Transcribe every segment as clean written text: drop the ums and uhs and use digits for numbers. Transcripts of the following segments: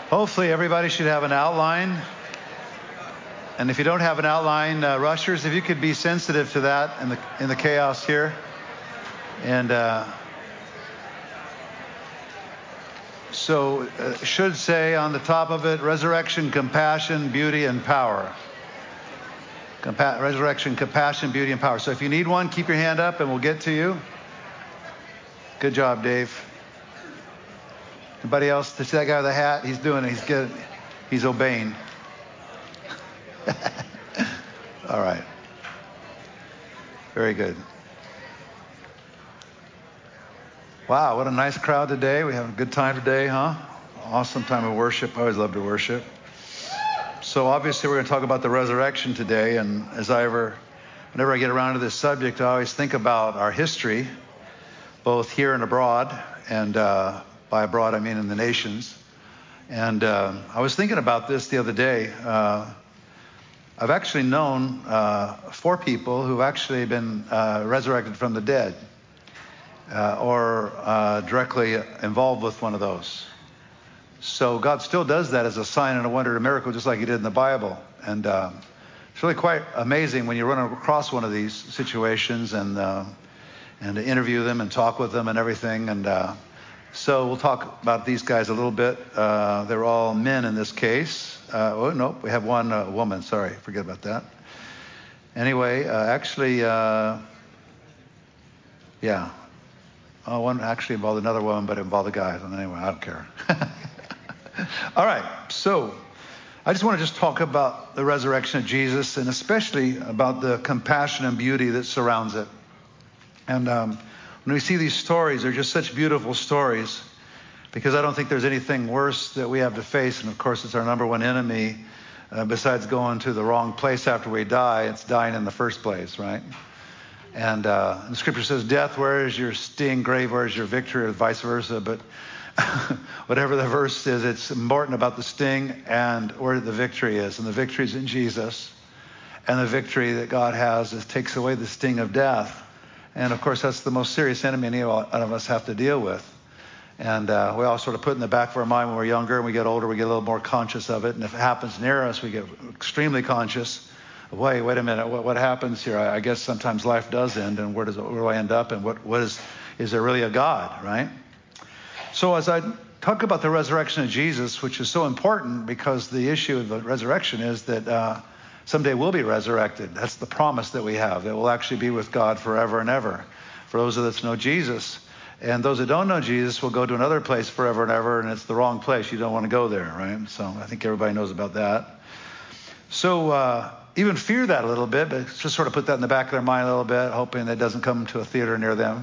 Hopefully everybody should have an outline. And if you don't have an outline, rushers, if you could be sensitive to that in the chaos here. And so should say on the top of it, resurrection, compassion, beauty, and power. Resurrection, compassion, beauty, and power. So if you need one, keep your hand up and we'll get to you. Good job, Dave. Anybody else? See that guy with the hat? He's doing it. He's good. He's obeying. All right. Very good. Wow, what a nice crowd today. We have a good time today, huh? Awesome time of worship. I always love to worship. So obviously we're going to talk about the resurrection today. And whenever I get around to this subject, I always think about our history, both here and abroad. And by abroad, I mean in the nations. And I was thinking about this the other day. I've actually known 4 people who've actually been resurrected from the dead or directly involved with one of those. So God still does that as a sign and a wonder and a miracle, just like he did in the Bible. And it's really quite amazing when you run across one of these situations and to interview them and talk with them and everything. And so we'll talk about these guys a little bit. They're all men in this case. Oh, no, we have one woman. Sorry, forget about that. Anyway, yeah. One actually involved another woman, but it involved a guy. Anyway, I don't care. All right, so I just want to talk about the resurrection of Jesus and especially about the compassion and beauty that surrounds it. And when we see these stories, they're just such beautiful stories because I don't think there's anything worse that we have to face. And of course, it's our number one enemy besides going to the wrong place after we die. It's dying in the first place, right? And the scripture says, death, where is your sting? Grave, where is your victory? Or vice versa. But whatever the verse is, it's important about the sting and where the victory is. And the victory is in Jesus. And the victory that God has takes away the sting of death. And of course, that's the most serious enemy any of us have to deal with. And we all sort of put in the back of our mind when we're younger and we get older, we get a little more conscious of it. And if it happens near us, we get extremely conscious. Wait a minute, what happens here? I guess sometimes life does end, and where do I end up? And what is there really a God, right? So as I talk about the resurrection of Jesus, which is so important because the issue of the resurrection is that someday we'll be resurrected. That's the promise that we have, that we'll actually be with God forever and ever. For those of us that know Jesus, and those that don't know Jesus will go to another place forever and ever, and it's the wrong place. You don't want to go there, right? So I think everybody knows about that. So even fear that a little bit, but just sort of put that in the back of their mind a little bit, hoping that doesn't come to a theater near them.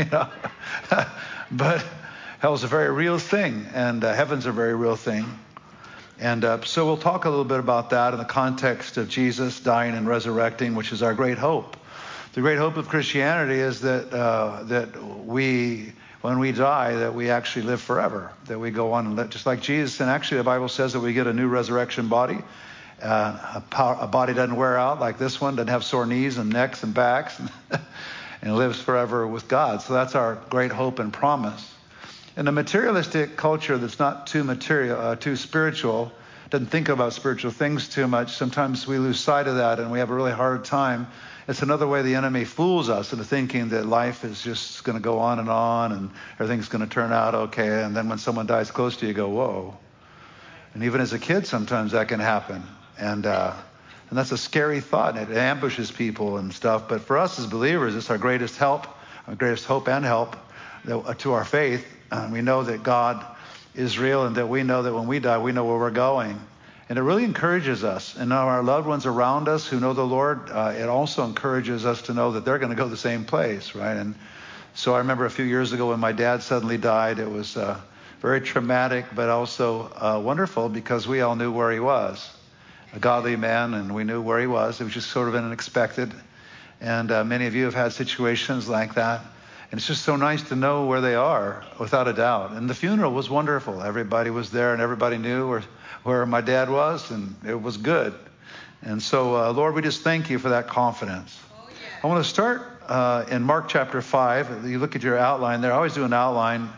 But hell's a very real thing, and heaven's a very real thing. And so we'll talk a little bit about that in the context of Jesus dying and resurrecting, which is our great hope. The great hope of Christianity is that we, when we die, that we actually live forever, that we go on and live just like Jesus. And actually the Bible says that we get a new resurrection body. A body doesn't wear out like this one, doesn't have sore knees and necks and backs, and lives forever with God. So that's our great hope and promise. In a materialistic culture that's not too spiritual, doesn't think about spiritual things too much, sometimes we lose sight of that and we have a really hard time. It's another way the enemy fools us into thinking that life is just going to go on and everything's going to turn out okay. And then when someone dies close to you, you go, whoa. And even as a kid, sometimes that can happen. And that's a scary thought, and it ambushes people and stuff. But for us as believers, it's our greatest help, our greatest hope and help to our faith. We know that God is real and that we know that when we die, we know where we're going. And it really encourages us. And now our loved ones around us who know the Lord, it also encourages us to know that they're going to go the same place, right? And so I remember a few years ago when my dad suddenly died, it was very traumatic, but also wonderful because we all knew where he was. A godly man, and we knew where he was. It was just sort of unexpected. And many of you have had situations like that. And it's just so nice to know where they are, without a doubt. And the funeral was wonderful. Everybody was there, and everybody knew where my dad was, and it was good. And so, Lord, we just thank you for that confidence. Oh, yeah. I want to start in Mark chapter 5. You look at your outline there. I always do an outline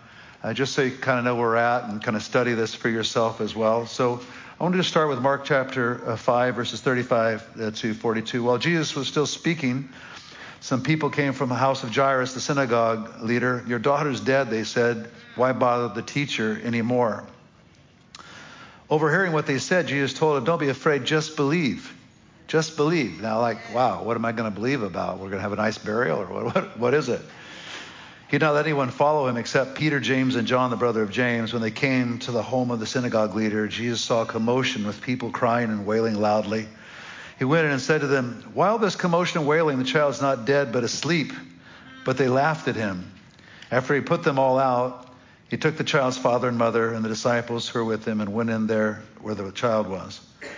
just so you kind of know where we're at and kind of study this for yourself as well. So I wanted to start with Mark chapter 5, verses 35 to 42. While Jesus was still speaking, some people came from the house of Jairus, the synagogue leader. "Your daughter's dead," they said. "Why bother the teacher anymore?" Overhearing what they said, Jesus told them, "Don't be afraid, just believe. Just believe." Now, wow, what am I going to believe about? We're going to have a nice burial, or what is it? He did not let anyone follow him except Peter, James, and John, the brother of James. When they came to the home of the synagogue leader, Jesus saw a commotion with people crying and wailing loudly. He went in and said to them, "Why all this commotion and wailing? The child's not dead, but asleep." But they laughed at him. After he put them all out, he took the child's father and mother and the disciples who were with him and went in there where the child was.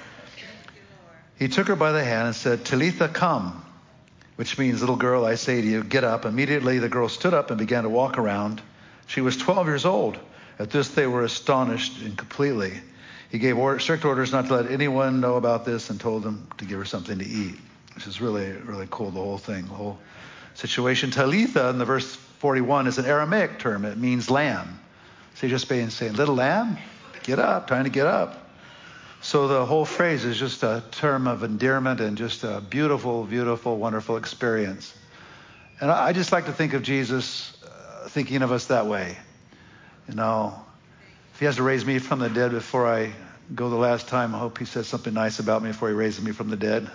He took her by the hand and said, "Talitha, come," which means, "Little girl, I say to you, get up." Immediately the girl stood up and began to walk around. She was 12 years old. At this they were astonished and completely. He gave strict orders not to let anyone know about this and told them to give her something to eat, which is really, really cool, the whole thing, the whole situation. Talitha in the verse 41 is an Aramaic term. It means lamb. So you're just saying, "Little lamb, get up, trying to get up." So the whole phrase is just a term of endearment and just a beautiful, beautiful, wonderful experience. And I just like to think of Jesus thinking of us that way. If he has to raise me from the dead before I go the last time, I hope he says something nice about me before he raises me from the dead.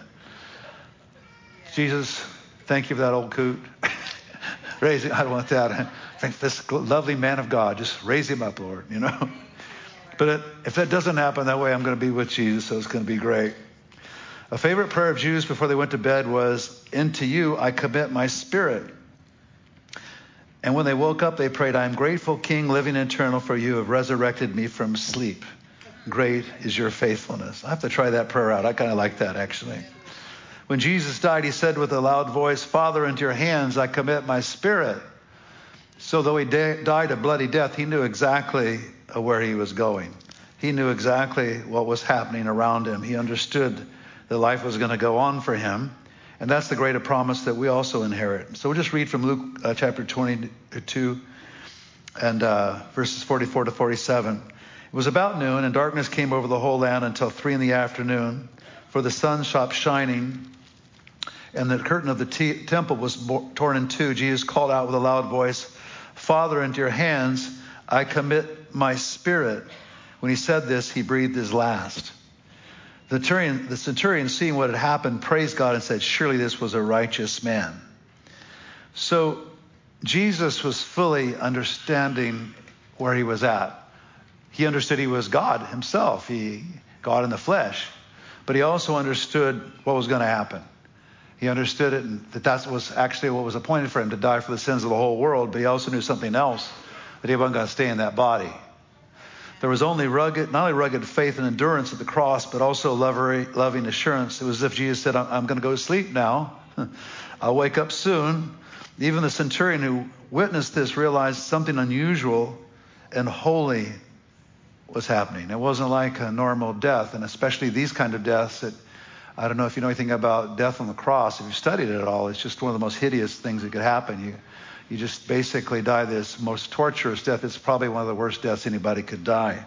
Jesus, thank you for that old coot. I don't want that. Thank this lovely man of God. Just raise him up, Lord, But if that doesn't happen that way, I'm going to be with Jesus, so it's going to be great. A favorite prayer of Jews before they went to bed was, "Into you I commit my spirit." And when they woke up, they prayed, "I am grateful, King, living eternal, for you have resurrected me from sleep. Great is your faithfulness." I have to try that prayer out. I kind of like that, actually. When Jesus died, he said with a loud voice, "Father, into your hands I commit my spirit." So though he died a bloody death, he knew exactly where he was going. He knew exactly what was happening around him. He understood that life was going to go on for him. And that's the greater promise that we also inherit. So we'll just read from Luke chapter 22 and verses 44 to 47. It was about noon, and darkness came over the whole land until 3 p.m, for the sun stopped shining, and the curtain of the temple was torn in two. Jesus called out with a loud voice, "Father, into your hands I commit my spirit." When he said this, he breathed his last. The centurion, seeing what had happened, praised God and said, "Surely this was a righteous man." So Jesus was fully understanding where he was at. He understood he was God himself, God in the flesh. But he also understood what was going to happen. He understood it, and that was actually what was appointed for him, to die for the sins of the whole world. But he also knew something else, that he wasn't going to stay in that body. There was not only rugged faith and endurance at the cross, but also loving assurance. It was as if Jesus said, "I'm going to go to sleep now. I'll wake up soon." Even the centurion who witnessed this realized something unusual and holy was happening. It wasn't like a normal death, and especially these kind of deaths that, I don't know if you know anything about death on the cross. If you've studied it at all, it's just one of the most hideous things that could happen. You just basically die this most torturous death. It's probably one of the worst deaths anybody could die.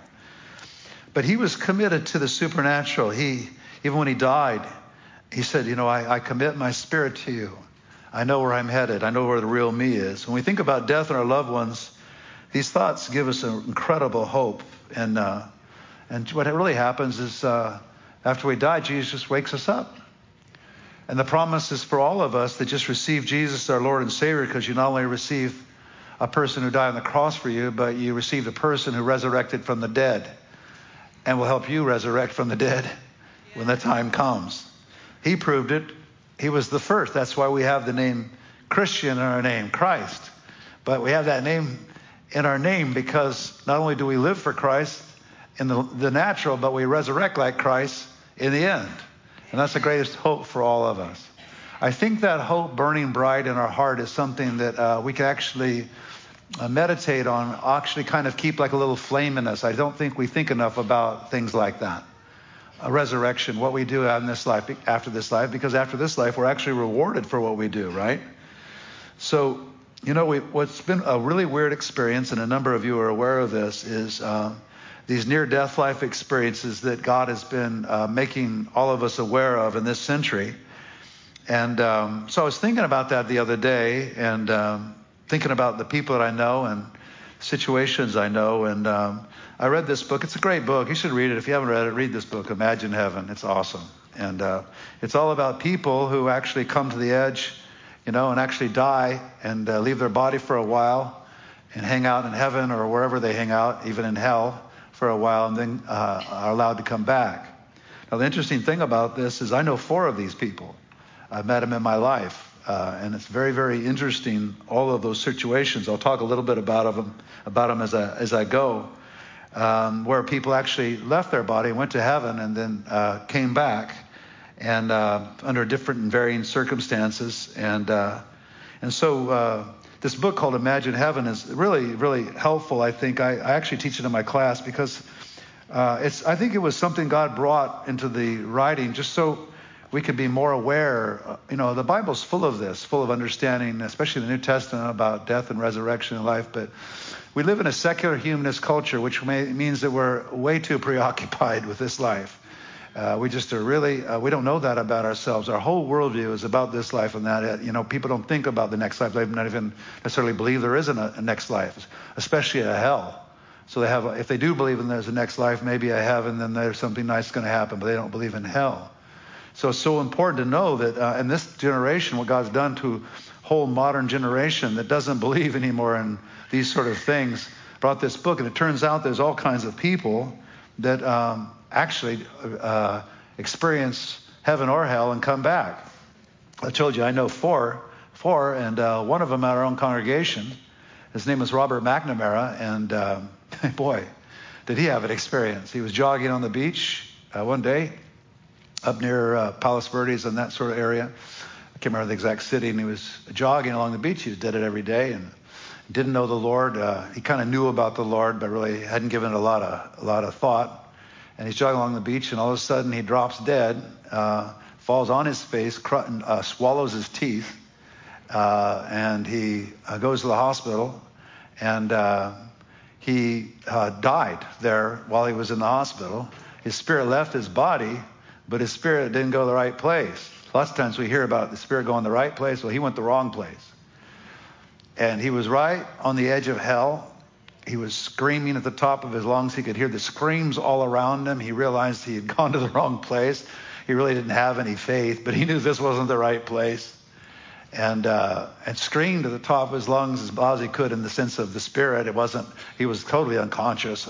But he was committed to the supernatural. Even when he died, he said, I commit my spirit to you. I know where I'm headed. I know where the real me is. When we think about death and our loved ones, these thoughts give us an incredible hope. And what really happens is after we die, Jesus just wakes us up. And the promise is for all of us that just receive Jesus, our Lord and Savior, because you not only receive a person who died on the cross for you, but you received a person who resurrected from the dead and will help you resurrect from the dead when the time comes. He proved it. He was the first. That's why we have the name Christian in our name, Christ. But we have that name in our name because not only do we live for Christ in the natural, but we resurrect like Christ in the end. And that's the greatest hope for all of us. I think that hope burning bright in our heart is something that we can actually meditate on, actually kind of keep like a little flame in us. I don't think we think enough about things like that. A resurrection, what we do in this life, after this life, because after this life, we're actually rewarded for what we do, right? So What's been a really weird experience, and a number of you are aware of this, is these near-death life experiences that God has been making all of us aware of in this century. And so I was thinking about that the other day, and thinking about the people that I know and situations I know. And I read this book. It's a great book. You should read it. If you haven't read it, read this book, Imagine Heaven. It's awesome. And it's all about people who actually come to the edge, and actually die and leave their body for a while and hang out in heaven or wherever they hang out, even in hell for a while, and then are allowed to come back. Now, the interesting thing about this is I know 4 of these people. I've met them in my life, and it's very, very interesting, all of those situations. I'll talk a little bit about them as I go, where people actually left their body, went to heaven, and then came back, and under different and varying circumstances. And so this book called Imagine Heaven is really, really helpful, I think. I actually teach it in my class because I think it was something God brought into the writing just so we could be more aware. The Bible's full of this, full of understanding, especially the New Testament, about death and resurrection and life. But we live in a secular humanist culture, which means that we're way too preoccupied with this life. We just are really, we don't know that about ourselves. Our whole worldview is about this life and that. People don't think about the next life. They don't even necessarily believe there is a next life, especially a hell. So if they do believe in there's a next life, maybe a heaven, then there's something nice going to happen, but they don't believe in hell. So it's so important to know that in this generation, what God's done to a whole modern generation that doesn't believe anymore in these sort of things, brought this book. And it turns out there's all kinds of people that actually experience heaven or hell and come back. I told you I know four, and one of them at our own congregation. His name is Robert McNamara, and boy, did he have an experience. He was jogging on the beach one day up near Palos Verdes and that sort of area. I can't remember the exact city, and he was jogging along the beach. He did it every day and didn't know the Lord. He kind of knew about the Lord, but really hadn't given it a lot of thought. And he's jogging along the beach, and all of a sudden he drops dead, falls on his face, swallows his teeth, and he goes to the hospital, and he died there while he was in the hospital. His spirit left his body, but his spirit didn't go the right place. Lots of times we hear about the spirit going the right place. Well, he went the wrong place. And he was right on the edge of hell. He was screaming at the top of his lungs. He could hear the screams all around him. He realized he had gone to the wrong place. He really didn't have any faith, but he knew this wasn't the right place. And screamed at the top of his lungs as loud as he could in the sense of the spirit. He was totally unconscious.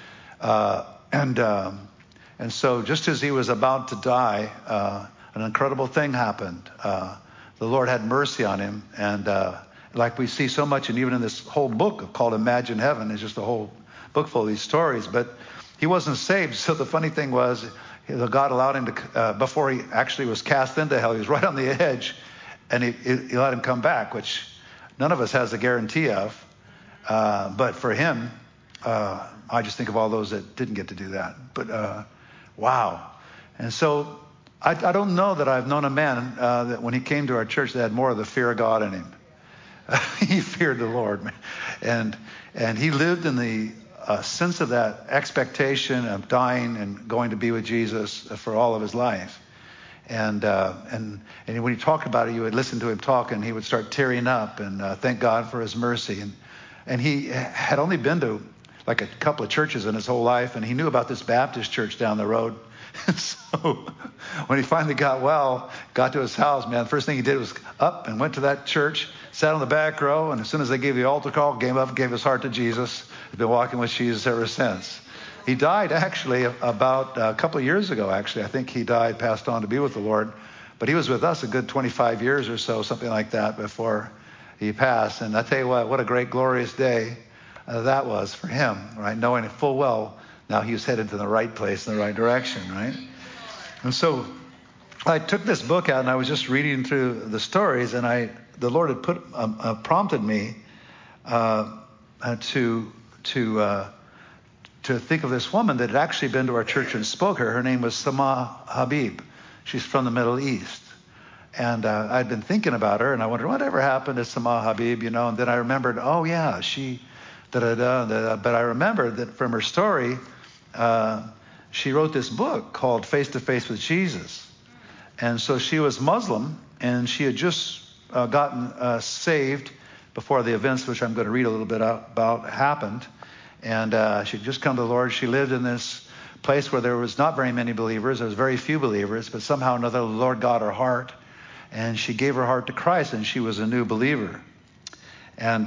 And so just as he was about to die, an incredible thing happened. The Lord had mercy on him, and like we see so much, and even in this whole book called Imagine Heaven, is just a whole book full of these stories. But he wasn't saved. So the funny thing was, God allowed him to, before he actually was cast into hell, he was right on the edge, and he let him come back, which none of us has a guarantee of. But for him, I just think of all those that didn't get to do that. But wow. And so I don't know that I've known a man that when he came to our church that had more of the fear of God in him. He feared the Lord, and he lived in the sense of that expectation of dying and going to be with Jesus for all of his life. And when he talked about it, you would listen to him talk, and he would start tearing up and thank God for his mercy. And he had only been to like a couple of churches in his whole life, and he knew about this Baptist church down the road. So when he finally got to his house, man, the first thing he did was up and went to that church, sat on the back row, and as soon as they gave the altar call, came up, gave his heart to Jesus. He's been walking with Jesus ever since. He died actually about a couple of years ago, actually. I think he died, passed on to be with the Lord. But he was with us a good 25 years or so, something like that, before he passed. And I tell you what a great, glorious day that was for him, right? Knowing it full well, now he was headed to the right place in the right direction, right? And so I took this book out, and I was just reading through the stories, and the Lord had prompted me to think of this woman that had actually been to our church and spoke her. Her name was Sama Habib. She's from the Middle East. And I'd been thinking about her, and I wondered, whatever happened to Sama Habib, you know? And then I remembered, oh, yeah, she, da-da-da. But I remembered that from her story, she wrote this book called Face to Face with Jesus. And so she was Muslim, and she had just gotten saved before the events, which I'm going to read a little bit about, happened. And she'd just come to the Lord. She lived in this place where there was not very many believers. There was very few believers, but somehow or another, the Lord got her heart, and she gave her heart to Christ, and she was a new believer. And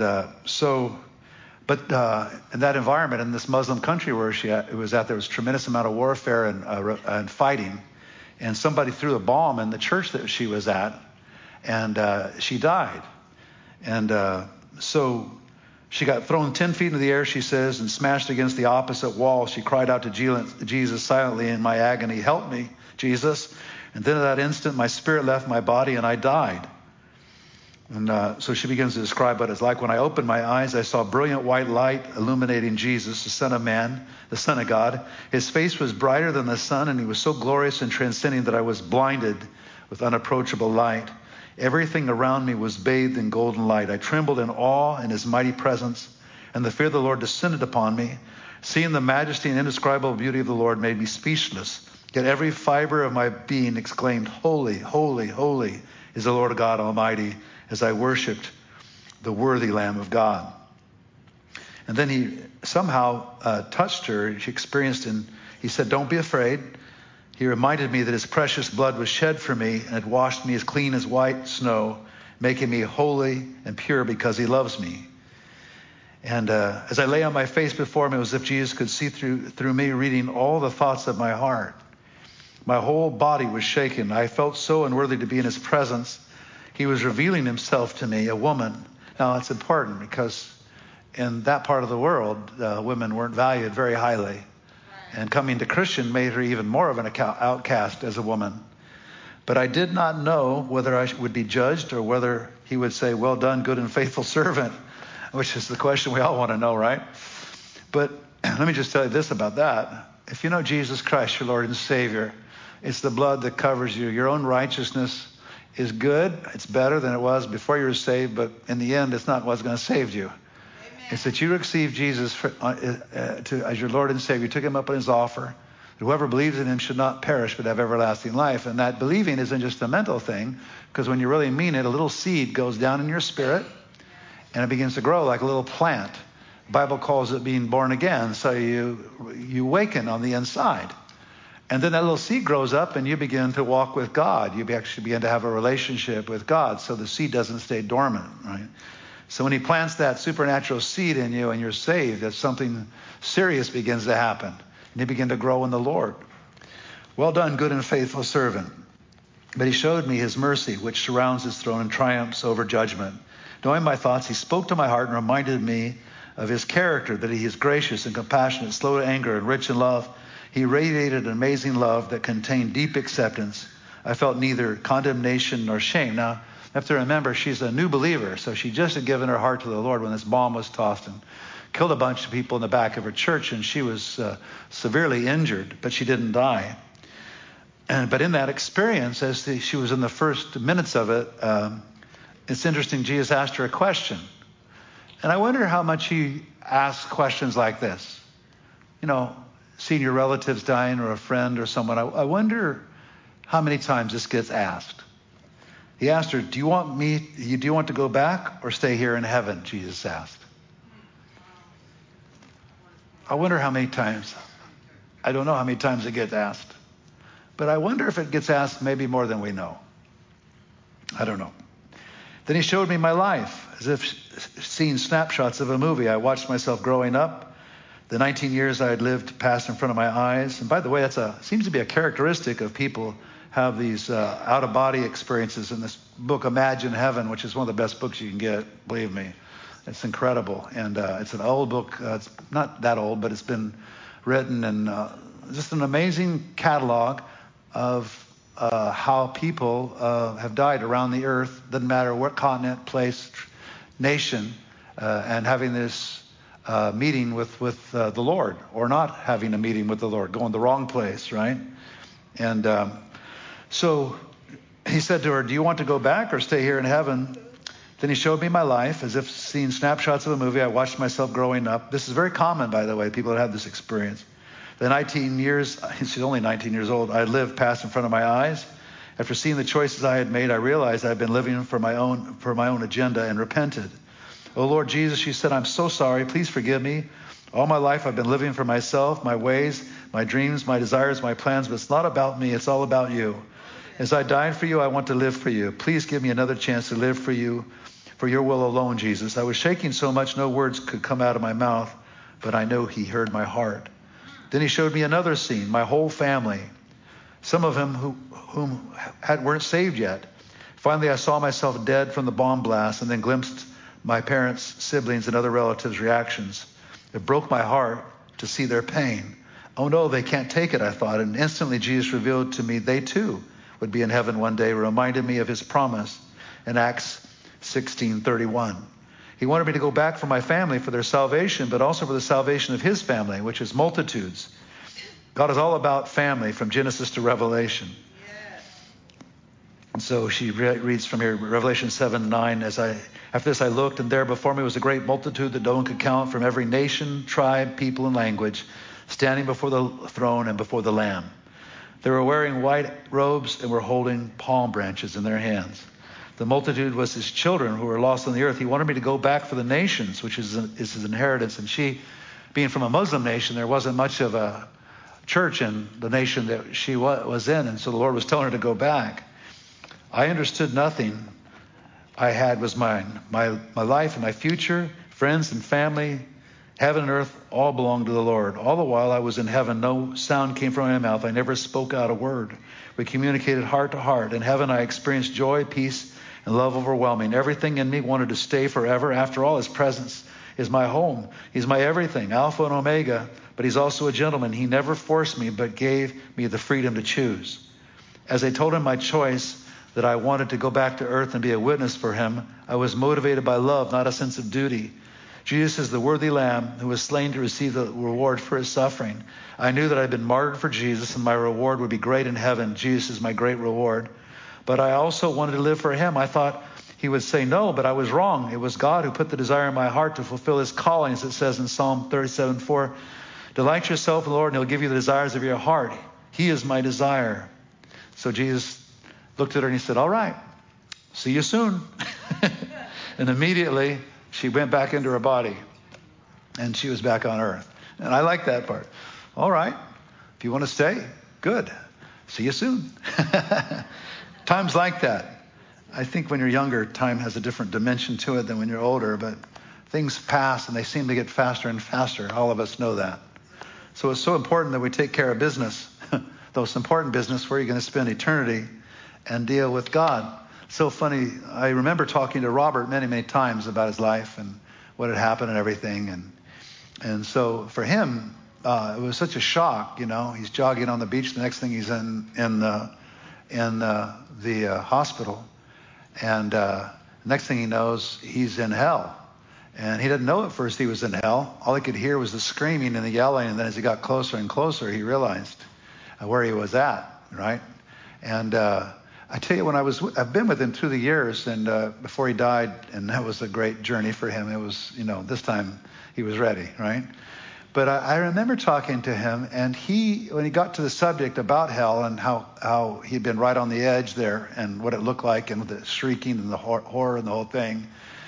but in that environment, in this Muslim country where she was at, there was a tremendous amount of warfare and fighting. And somebody threw a bomb in the church that she was at, and she died. And so she got thrown 10 feet into the air, she says, and smashed against the opposite wall. She cried out to Jesus silently in my agony, "Help me, Jesus." And then at that instant, my spirit left my body and I died. And so she begins to describe what it's like. When I opened my eyes, I saw brilliant white light illuminating Jesus, the Son of Man, the Son of God. His face was brighter than the sun, and he was so glorious and transcending that I was blinded with unapproachable light. Everything around me was bathed in golden light. I trembled in awe in his mighty presence, and the fear of the Lord descended upon me. Seeing the majesty and indescribable beauty of the Lord made me speechless. Yet every fiber of my being exclaimed, "Holy, holy, holy is the Lord God Almighty," as I worshipped the worthy Lamb of God. And then he somehow touched her. She experienced, and he said, "Don't be afraid." He reminded me that his precious blood was shed for me and had washed me as clean as white snow, making me holy and pure because he loves me. And as I lay on my face before him, it was as if Jesus could see through me, reading all the thoughts of my heart. My whole body was shaken. I felt so unworthy to be in his presence. He was revealing himself to me, a woman. Now, it's important because in that part of the world, women weren't valued very highly. And coming to Christian made her even more of an outcast as a woman. But I did not know whether I would be judged or whether he would say, "Well done, good and faithful servant," which is the question we all want to know, right? But let me just tell you this about that. If you know Jesus Christ, your Lord and Savior, it's the blood that covers you. Your own righteousness is good. It's better than it was before you were saved, but in the end, it's not what's going to save you. It's that you receive Jesus as your Lord and Savior. You took him up on his offer. Whoever believes in him should not perish but have everlasting life. And that believing isn't just a mental thing, because when you really mean it, a little seed goes down in your spirit and it begins to grow like a little plant. The Bible calls it being born again. So you awaken on the inside. And then that little seed grows up and you begin to walk with God. You actually begin to have a relationship with God. So the seed doesn't stay dormant, right? So when he plants that supernatural seed in you and you're saved, that something serious begins to happen. And you begin to grow in the Lord. Well done, good and faithful servant. But he showed me his mercy, which surrounds his throne and triumphs over judgment. Knowing my thoughts, he spoke to my heart and reminded me of his character, that he is gracious and compassionate, slow to anger and rich in love. He radiated an amazing love that contained deep acceptance. I felt neither condemnation nor shame. Now, you have to remember, she's a new believer, so she just had given her heart to the Lord when this bomb was tossed and killed a bunch of people in the back of her church, and she was severely injured, but she didn't die. But in that experience, as she was in the first minutes of it, it's interesting, Jesus asked her a question. And I wonder how much he asks questions like this. You know, seeing your relatives dying or a friend or someone, I wonder how many times this gets asked. He asked her, do you want to go back or stay here in heaven? Jesus asked. I wonder how many times. I don't know how many times it gets asked. But I wonder if it gets asked maybe more than we know. I don't know. Then he showed me my life, as if seeing snapshots of a movie. I watched myself growing up. The 19 years I had lived passed in front of my eyes. And by the way, seems to be a characteristic of people have these out-of-body experiences. In this book, Imagine Heaven, which is one of the best books you can get, believe me. It's incredible. And it's an old book. It's not that old, but it's been written. And just an amazing catalog of how people have died around the earth. Doesn't matter what continent, place, nation, and having this meeting with the Lord, or not having a meeting with the Lord, going the wrong place, right? And so he said to her, do you want to go back or stay here in heaven? Then he showed me my life as if seeing snapshots of a movie. I watched myself growing up. This is very common, by the way, people that have this experience. The 19 years, she's only 19 years old, I lived passed in front of my eyes. After seeing the choices I had made, I realized I had been living for my own agenda and repented. Oh, Lord Jesus, she said, I'm so sorry. Please forgive me. All my life I've been living for myself, my ways, my dreams, my desires, my plans, but it's not about me. It's all about you. As I died for you, I want to live for you. Please give me another chance to live for you, for your will alone, Jesus. I was shaking so much no words could come out of my mouth, but I know he heard my heart. Then he showed me another scene, my whole family, some of them whom weren't saved yet. Finally, I saw myself dead from the bomb blast and then glimpsed my parents, siblings, and other relatives' reactions. It broke my heart to see their pain. Oh no, they can't take it, I thought. And instantly Jesus revealed to me they too would be in heaven one day, reminded me of his promise in Acts 16:31. He wanted me to go back for my family for their salvation, but also for the salvation of his family, which is multitudes. God is all about family from Genesis to Revelation. Yes. And so she reads from here, Revelation 7:9. After this I looked, and there before me was a great multitude that no one could count, from every nation, tribe, people, and language, standing before the throne and before the Lamb. They were wearing white robes and were holding palm branches in their hands. The multitude was his children who were lost on the earth. He wanted me to go back for the nations, which is his inheritance. And she, being from a Muslim nation, there wasn't much of a church in the nation that she was in. And so the Lord was telling her to go back. I understood nothing I had was mine. My life and my future, friends and family, heaven and earth, all belonged to the Lord. All the while I was in heaven, no sound came from my mouth. I never spoke out a word. We communicated heart to heart. In heaven I experienced joy, peace, and love overwhelming. Everything in me wanted to stay forever. After all, his presence is my home. He's my everything, Alpha and Omega. But he's also a gentleman. He never forced me, but gave me the freedom to choose. As I told him my choice, that I wanted to go back to earth and be a witness for him, I was motivated by love, not a sense of duty. Jesus is the worthy Lamb who was slain to receive the reward for his suffering. I knew that I'd been martyred for Jesus and my reward would be great in heaven. Jesus is my great reward. But I also wanted to live for him. I thought he would say no, but I was wrong. It was God who put the desire in my heart to fulfill his calling, as it says in Psalm 37:4. Delight yourself in the Lord and he'll give you the desires of your heart. He is my desire. So Jesus looked at her and he said, all right, see you soon. And immediately she went back into her body and she was back on earth. And I like that part. All right, if you want to stay, good. See you soon. Times like that. I think when you're younger, time has a different dimension to it than when you're older, but things pass and they seem to get faster and faster. All of us know that. So it's so important that we take care of business, the most important business where you're going to spend eternity and deal with God. So funny, I remember talking to Robert many, many times about his life and what had happened and everything. And so for him, it was such a shock, you know. He's jogging on the beach. The next thing he's in the hospital. And next thing he knows, he's in hell. And he didn't know at first he was in hell. All he could hear was the screaming and the yelling. And then as he got closer and closer, he realized where he was at, right? And I tell you, I've been with him through the years, and before he died, and that was a great journey for him. It was, this time he was ready, right? But I remember talking to him, and when he got to the subject about hell and how he'd been right on the edge there and what it looked like and the shrieking and the horror and the whole thing,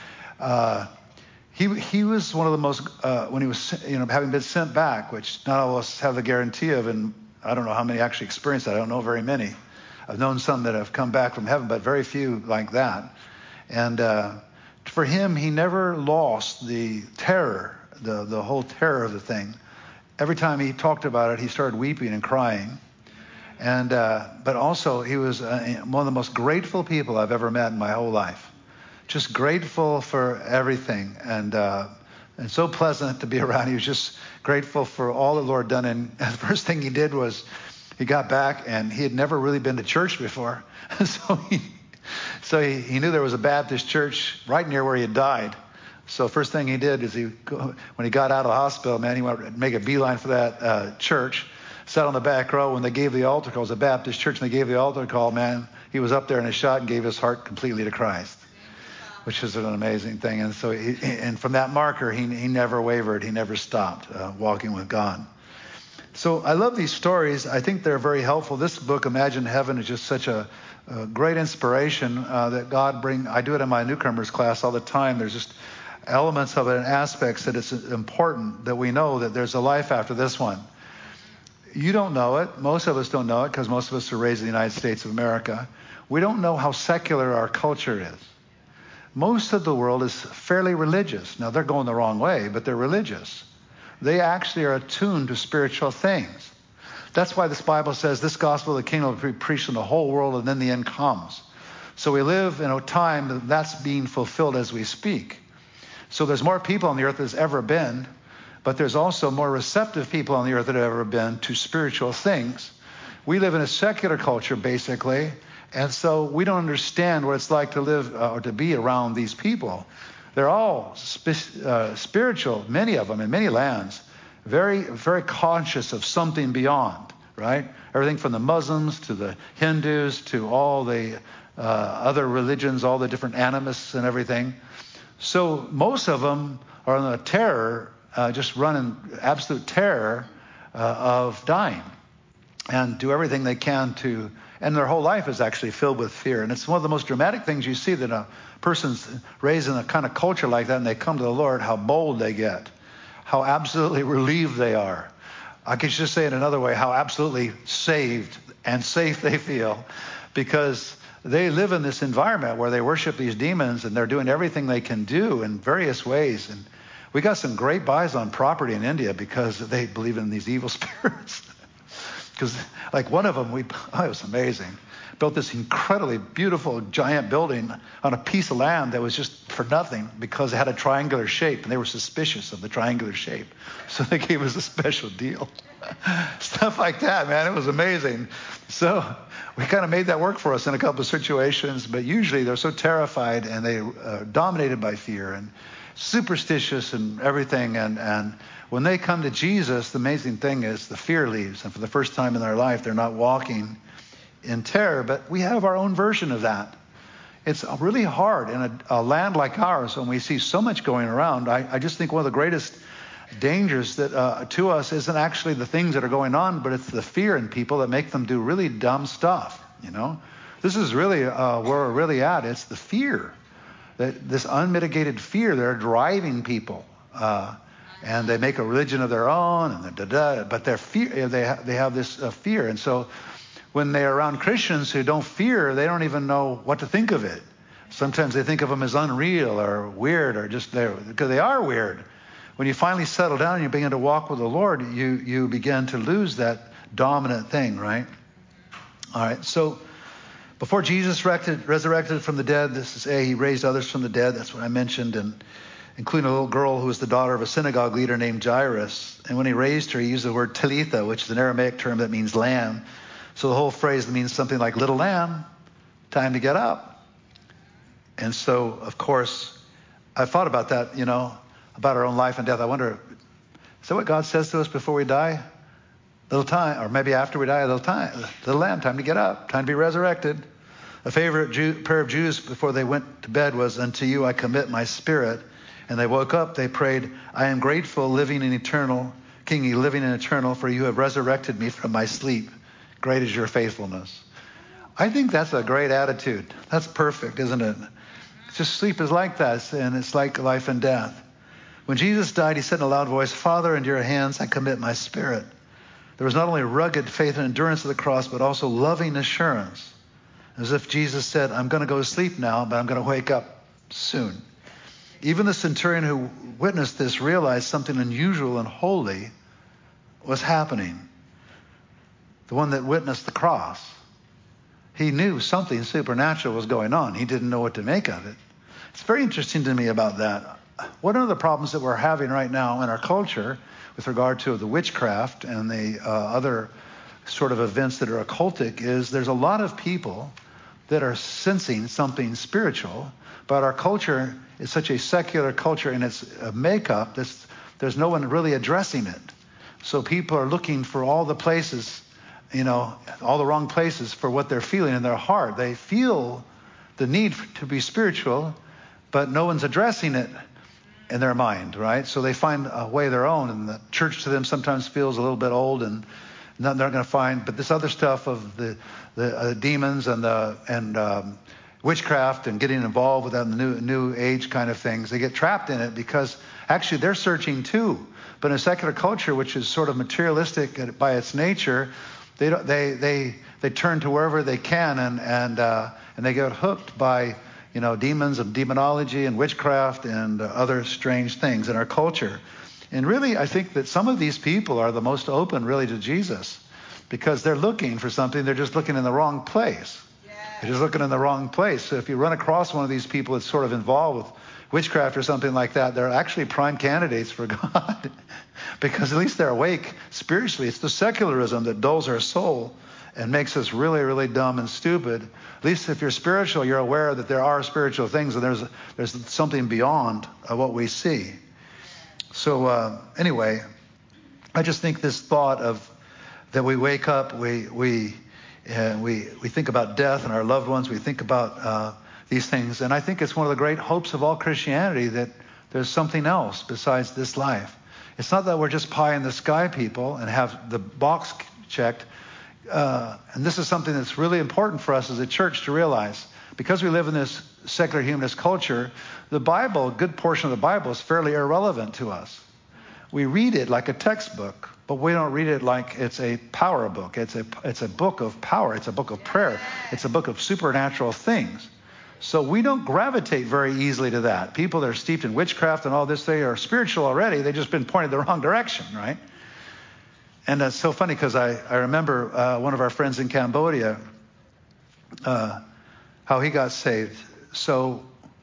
he was one of the most, when he was, having been sent back, which not all of us have the guarantee of, and I don't know how many actually experienced that. I don't know very many. I've known some that have come back from heaven, but very few like that. And for him, he never lost the terror, the whole terror of the thing. Every time he talked about it, he started weeping and crying. And but also, he was one of the most grateful people I've ever met in my whole life. Just grateful for everything, and so pleasant to be around. He was just grateful for all the Lord done. And the first thing he did was he got back, and he had never really been to church before. So he knew there was a Baptist church right near where he had died. So first thing he did is when he got out of the hospital, man, he went to make a beeline for that church, sat on the back row. When they gave the altar call, it was a Baptist church, and they gave the altar call, man, he was up there in a shot and gave his heart completely to Christ, which is an amazing thing. And so, and from that marker, he never wavered. He never stopped walking with God. So I love these stories. I think they're very helpful. This book, Imagine Heaven, is just such a great inspiration that God bring. I do it in my newcomers class all the time. There's just elements of it and aspects that it's important that we know that there's a life after this one. You don't know it. Most of us don't know it because most of us are raised in the United States of America. We don't know how secular our culture is. Most of the world is fairly religious. Now, they're going the wrong way, but they're religious. They actually are attuned to spiritual things. That's why this Bible says this gospel of the kingdom will be preached in the whole world and then the end comes. So we live in a time that's being fulfilled as we speak. So there's more people on the earth than there's ever been, but there's also more receptive people on the earth than have ever been to spiritual things. We live in a secular culture, basically, and so we don't understand what it's like to live or to be around these people. They're all spiritual, many of them in many lands, very, very conscious of something beyond, right? Everything from the Muslims to the Hindus to all the other religions, all the different animists and everything. So most of them are on the terror, just running absolute terror of dying and do everything they can to, and their whole life is actually filled with fear. And it's one of the most dramatic things you see, that a person's raised in a kind of culture like that and they come to the Lord, how bold they get, how absolutely relieved they are. I could just say it another way, how absolutely saved and safe they feel, because they live in this environment where they worship these demons and they're doing everything they can do in various ways. And we got some great buys on property in India because they believe in these evil spirits. Because like one of them, it was amazing, built this incredibly beautiful giant building on a piece of land that was just for nothing because it had a triangular shape, and they were suspicious of the triangular shape. So they gave us a special deal. Stuff like that, man. It was amazing. So we kind of made that work for us in a couple of situations, but usually they're so terrified and they are dominated by fear and superstitious and everything. And when they come to Jesus, the amazing thing is the fear leaves. And for the first time in their life, they're not walking in terror, but we have our own version of that. It's really hard in a land like ours when we see so much going around. I just think one of the greatest dangers that to us isn't actually the things that are going on, but it's the fear in people that make them do really dumb stuff. You know, this is really where we're really at. It's the fear, this unmitigated fear that are driving people, and they make a religion of their own, and but their fear, they have this fear, and so when they're around Christians who don't fear, they don't even know what to think of it. Sometimes they think of them as unreal or weird or just there, because they are weird. When you finally settle down and you begin to walk with the Lord, you begin to lose that dominant thing, right? All right, so before Jesus resurrected from the dead, he raised others from the dead. That's what I mentioned, and including a little girl who was the daughter of a synagogue leader named Jairus. And when he raised her, he used the word Talitha, which is an Aramaic term that means lamb. So the whole phrase means something like little lamb, time to get up. And so, of course, I thought about that, about our own life and death. I wonder, is that what God says to us before we die? Little time, or maybe after we die, a little time. Little lamb, time to get up, time to be resurrected. A favorite prayer of Jews before they went to bed was, "Unto you I commit my spirit." And they woke up, they prayed, "I am grateful, living in eternal, King, living in eternal, for you have resurrected me from my sleep. Great is your faithfulness." I think that's a great attitude. That's perfect, isn't it? Just sleep is like that, and it's like life and death. When Jesus died, he said in a loud voice, "Father, into your hands I commit my spirit." There was not only rugged faith and endurance of the cross, but also loving assurance. As if Jesus said, "I'm going to go to sleep now, but I'm going to wake up soon." Even the centurion who witnessed this realized something unusual and holy was happening. The one that witnessed the cross. He knew something supernatural was going on. He didn't know what to make of it. It's very interesting to me about that. One of the problems that we're having right now in our culture with regard to the witchcraft and the other sort of events that are occultic is there's a lot of people that are sensing something spiritual, but our culture is such a secular culture in its makeup, there's no one really addressing it. So people are looking for all the places all the wrong places for what they're feeling in their heart. They feel the need to be spiritual, but no one's addressing it in their mind, right? So they find a way of their own, and the church to them sometimes feels a little bit old, and they're not going to find. But this other stuff of the demons and witchcraft and getting involved with that new age kind of things, they get trapped in it because actually they're searching too. But in a secular culture, which is sort of materialistic by its nature, they turn to wherever they can, and they get hooked by demons and demonology and witchcraft and other strange things in our culture. And really, I think that some of these people are the most open really to Jesus because they're looking for something. They're just looking in the wrong place. They're just looking in the wrong place. So if you run across one of these people that's sort of involved with witchcraft or something like that, they're actually prime candidates for God because at least they're awake spiritually. It's the secularism that dulls our soul and makes us really, really dumb and stupid. At least if you're spiritual, you're aware that there are spiritual things and there's something beyond what we see. So anyway, I just think this thought of that we wake up, we think about death and our loved ones, we think about these things, and I think it's one of the great hopes of all Christianity that there's something else besides this life. It's not that we're just pie in the sky people and have the box checked. And this is something that's really important for us as a church to realize. Because we live in this secular humanist culture, the Bible, a good portion of the Bible, is fairly irrelevant to us. We read it like a textbook, but we don't read it like it's a power book. It's a book of power. It's a book of prayer. It's a book of supernatural things. So we don't gravitate very easily to that. People that are steeped in witchcraft and all this, they are spiritual already. They've just been pointed the wrong direction, right? And it's so funny because I remember one of our friends in Cambodia, how he got saved. So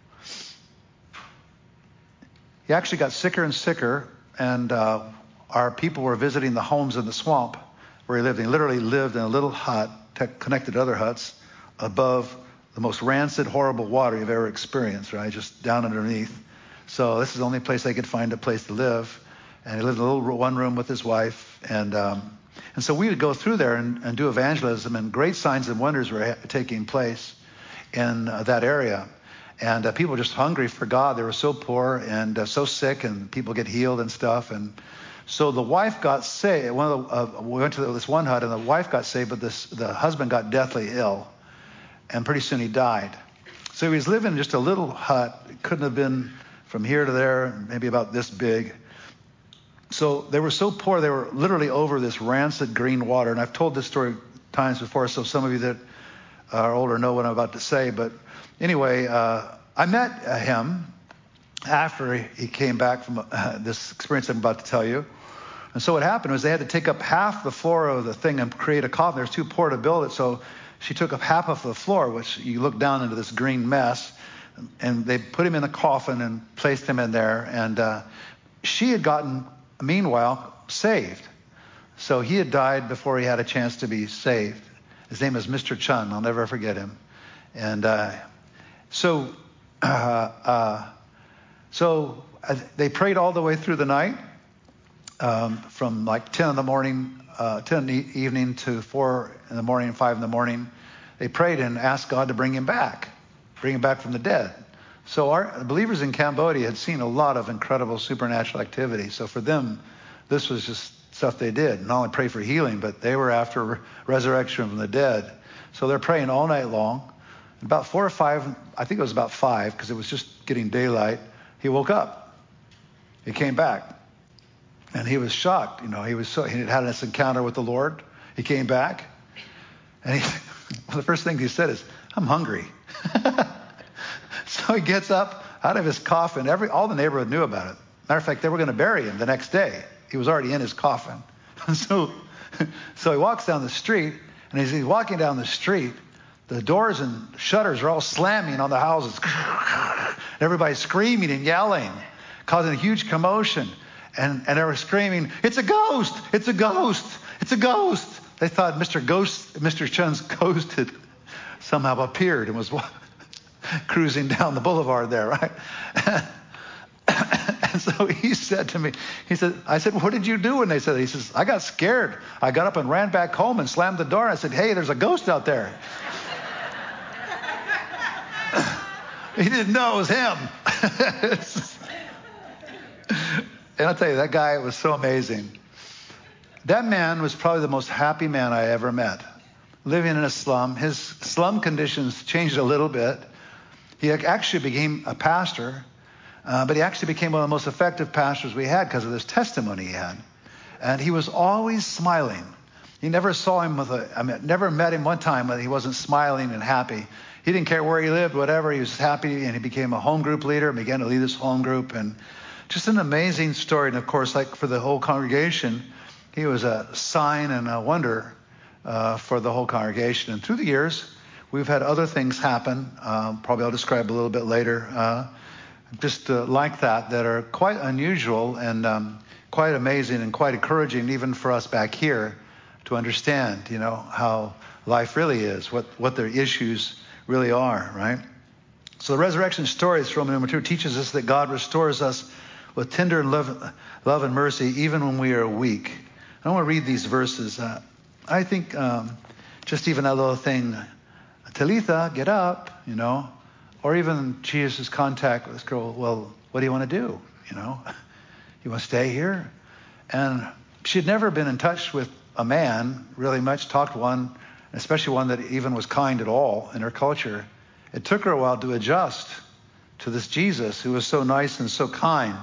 he actually got sicker and sicker, and our people were visiting the homes in the swamp where he lived. He literally lived in a little hut connected to other huts above the most rancid, horrible water you've ever experienced, right? Just down underneath. So this is the only place they could find a place to live. And he lived in a little one room with his wife. And so we would go through there and do evangelism, and great signs and wonders were taking place in that area. And people were just hungry for God. They were so poor and so sick, and people get healed and stuff. And so the wife got saved. We went to this one hut, and the wife got saved, but the husband got deathly ill. And pretty soon he died. So he was living in just a little hut. It couldn't have been from here to there, maybe about this big. So they were so poor, they were literally over this rancid green water. And I've told this story times before, so some of you that are older know what I'm about to say. But anyway, I met him after he came back from this experience I'm about to tell you. And so what happened was they had to take up half the floor of the thing and create a coffin. They were too poor to build it, so she took up half of the floor, which you look down into this green mess, and they put him in a coffin and placed him in there. And she had gotten, meanwhile, saved. So he had died before he had a chance to be saved. His name is Mr. Chun. I'll never forget him. And so they prayed all the way through the night, from like 10 in the morning, 10 in the evening to 4 in the morning, 5 in the morning. They prayed and asked God to bring him back from the dead. So our believers in Cambodia had seen a lot of incredible supernatural activity. So for them, this was just stuff they did. Not only pray for healing, but they were after resurrection from the dead. So they're praying all night long. About 4 or 5, I think it was about 5, because it was just getting daylight, he woke up. He came back. And he was shocked. He had had this encounter with the Lord. He came back. And the first thing he said is, "I'm hungry." So he gets up out of his coffin. All the neighborhood knew about it. Matter of fact, they were going to bury him the next day. He was already in his coffin. So he walks down the street, and as he's walking down the street, the doors and shutters are all slamming on the houses. Everybody's screaming and yelling, causing a huge commotion. And they were screaming, "It's a ghost! It's a ghost! It's a ghost!" They thought Mr. Chun's ghost had somehow appeared and was cruising down the boulevard there, right? And so he said to me, I said, what did you do when they said that? He says, I got scared. I got up and ran back home and slammed the door. I said, hey, there's a ghost out there. He didn't know it was him. And I'll tell you, that guy was so amazing. That man was probably the most happy man I ever met. Living in a slum. His slum conditions changed a little bit. He actually became a pastor, but he actually became one of the most effective pastors we had because of this testimony he had. And he was always smiling. You never saw him never met him one time when he wasn't smiling and happy. He didn't care where he lived, whatever. He was happy, and he became a home group leader and began to lead this home group. And just an amazing story. And of course, like for the whole congregation, he was a sign and a wonder for the whole congregation. And through the years, we've had other things happen. Probably I'll describe a little bit later. Just like that are quite unusual and quite amazing and quite encouraging, even for us back here, to understand, how life really is, what their issues really are, right? So the resurrection story, Roman number 2, teaches us that God restores us with tender love and mercy, even when we are weak. I want to read these verses. I think just even that little thing, Talitha, get up, or even Jesus' contact with this girl, well, what do you want to do? You want to stay here? And she'd never been in touch with a man really much, talked to one, especially one that even was kind at all in her culture. It took her a while to adjust to this Jesus who was so nice and so kind,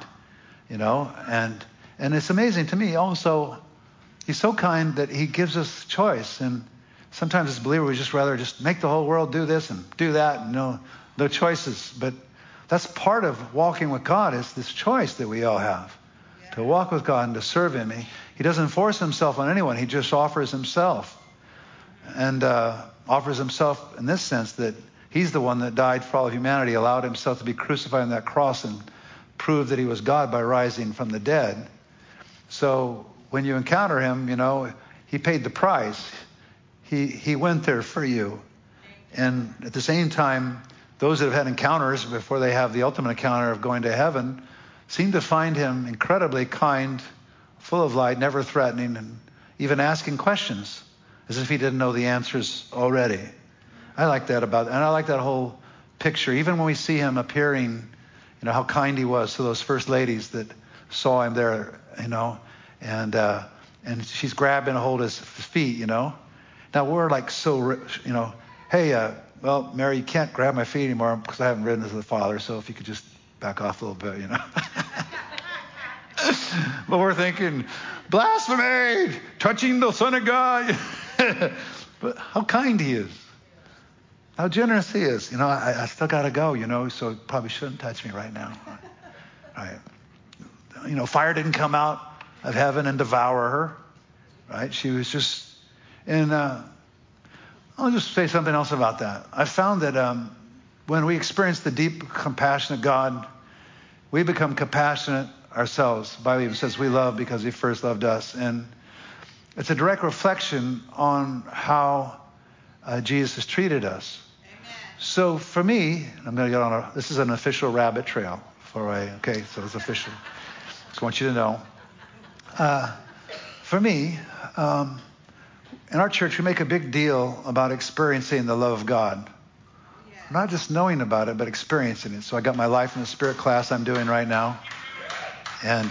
and it's amazing to me also. He's so kind that he gives us choice. And sometimes as a believer, we just rather just make the whole world do this and do that. And no choices. But that's part of walking with God, is this choice that we all have. Yeah. To walk with God and to serve him. He doesn't force himself on anyone. He just offers himself. And offers himself in this sense that he's the one that died for all of humanity, allowed himself to be crucified on that cross and proved that he was God by rising from the dead. So when you encounter him, he paid the price. He went there for you. And at the same time, those that have had encounters before they have the ultimate encounter of going to heaven seem to find him incredibly kind, full of light, never threatening, and even asking questions as if he didn't know the answers already. I like that and I like that whole picture. Even when we see him appearing, how kind he was to those first ladies that saw him there, and she's grabbing a hold of his feet, Now we're like so, hey, well, Mary, you can't grab my feet anymore because I haven't ridden as the Father, so if you could just back off a little bit, But we're thinking, blasphemy, touching the Son of God. But how kind he is. How generous he is. I still got to go, so probably shouldn't touch me right now. Right. Fire didn't come out of heaven and devour her, right? She was just, and I'll just say something else about that. I found that when we experience the deep compassion of God, we become compassionate ourselves. The Bible even says we love because he first loved us. And it's a direct reflection on how Jesus has treated us. Amen. So for me, I'm going to get on this is an official rabbit trail. Okay, so it's official. Just want you to know. For me, in our church, we make a big deal about experiencing the love of God. Yeah. Not just knowing about it, but experiencing it. So I got my Life in the Spirit class I'm doing right now. And,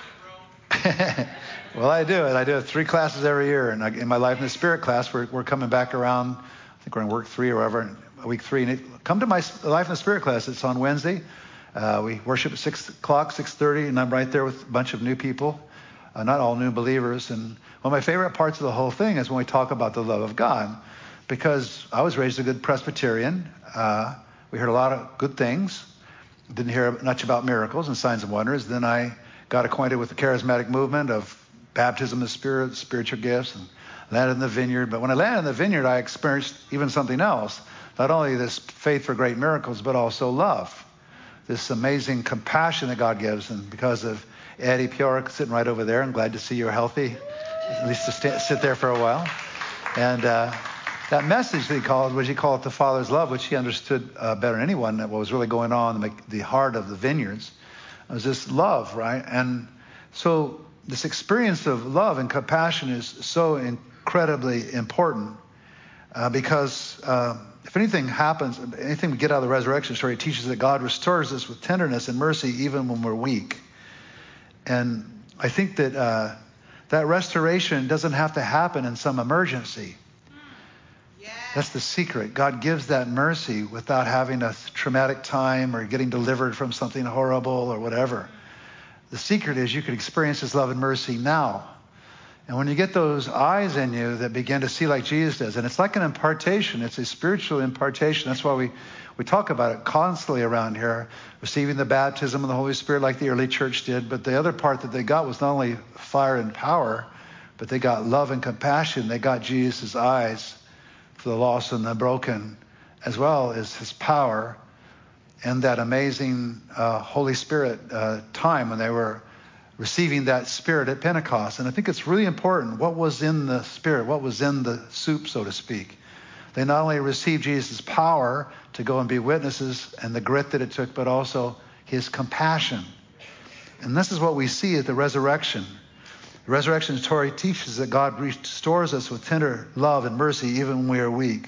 well, I do it. I do 3 classes every year. And in my Life in the Spirit class, we're coming back around, I think we're in work 3 or whatever, week 3. And come to my Life in the Spirit class. It's on Wednesday. We worship at 6 o'clock, 6:30, and I'm right there with a bunch of new people. Not all new believers. And one of my favorite parts of the whole thing is when we talk about the love of God, because I was raised a good Presbyterian. We heard a lot of good things. Didn't hear much about miracles and signs and wonders. Then I got acquainted with the charismatic movement of baptism of the Spirit, spiritual gifts, and landed in the vineyard. But when I landed in the vineyard, I experienced even something else. Not only this faith for great miracles, but also love. This amazing compassion that God gives. And because of Eddie Piorik sitting right over there, I'm glad to see you're healthy, at least to sit there for a while. And that message that he called, he called it the Father's love, which he understood better than anyone, what was really going on in the heart of the vineyards. It was this love, right? And so this experience of love and compassion is so incredibly important because if anything happens, anything we get out of the resurrection story, it teaches that God restores us with tenderness and mercy even when we're weak. And I think that that restoration doesn't have to happen in some emergency. That's the secret. God gives that mercy without having a traumatic time or getting delivered from something horrible or whatever. The secret is you can experience his love and mercy now. And when you get those eyes in you that begin to see like Jesus does, and it's like an impartation, it's a spiritual impartation. That's why we talk about it constantly around here, receiving the baptism of the Holy Spirit like the early church did. But the other part that they got was not only fire and power, but they got love and compassion. They got Jesus' eyes for the lost and the broken, as well as his power and that amazing Holy Spirit time when they were receiving that Spirit at Pentecost. And I think it's really important what was in the Spirit, what was in the soup, so to speak. They not only received Jesus' power to go and be witnesses and the grit that it took, but also his compassion. And this is what we see at the resurrection. The resurrection story teaches that God restores us with tender love and mercy even when we are weak.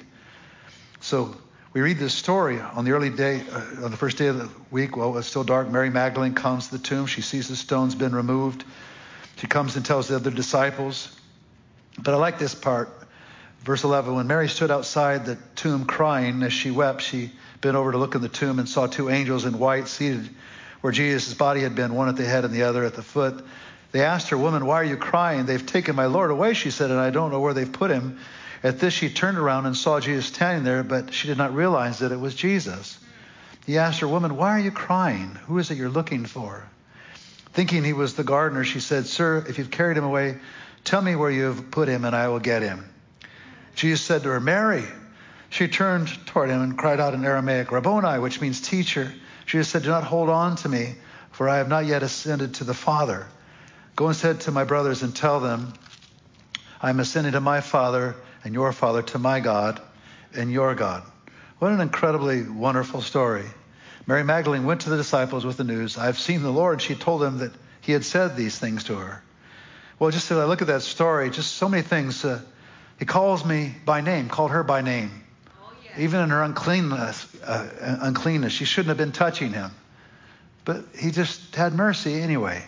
So we read this story on the early day, on the first day of the week. Well, it's still dark. Mary Magdalene comes to the tomb. She sees the stone's been removed. She comes and tells the other disciples. But I like this part. Verse 11, when Mary stood outside the tomb crying as she wept, she bent over to look in the tomb and saw two angels in white seated where Jesus' body had been, one at the head and the other at the foot. They asked her, "Woman, why are you crying? They've taken my Lord away," she said, "and I don't know where they've put him." At this, she turned around and saw Jesus standing there, but she did not realize that it was Jesus. He asked her, "Woman, why are you crying? Who is it you're looking for?" Thinking he was the gardener, she said, "Sir, if you've carried him away, tell me where you have put him, and I will get him." Jesus said to her, "Mary." She turned toward him and cried out in Aramaic, "Rabboni," which means teacher. Jesus said, "Do not hold on to me, for I have not yet ascended to the Father. Go instead to my brothers and tell them, I am ascending to my Father and your Father, to my God and your God." What an incredibly wonderful story. Mary Magdalene went to the disciples with the news, "I've seen the Lord." She told them that he had said these things to her. Well, just as I look at that story, just so many things. He calls me by name, called her by name. Oh, yeah. Even in her uncleanness, she shouldn't have been touching him. But he just had mercy anyway.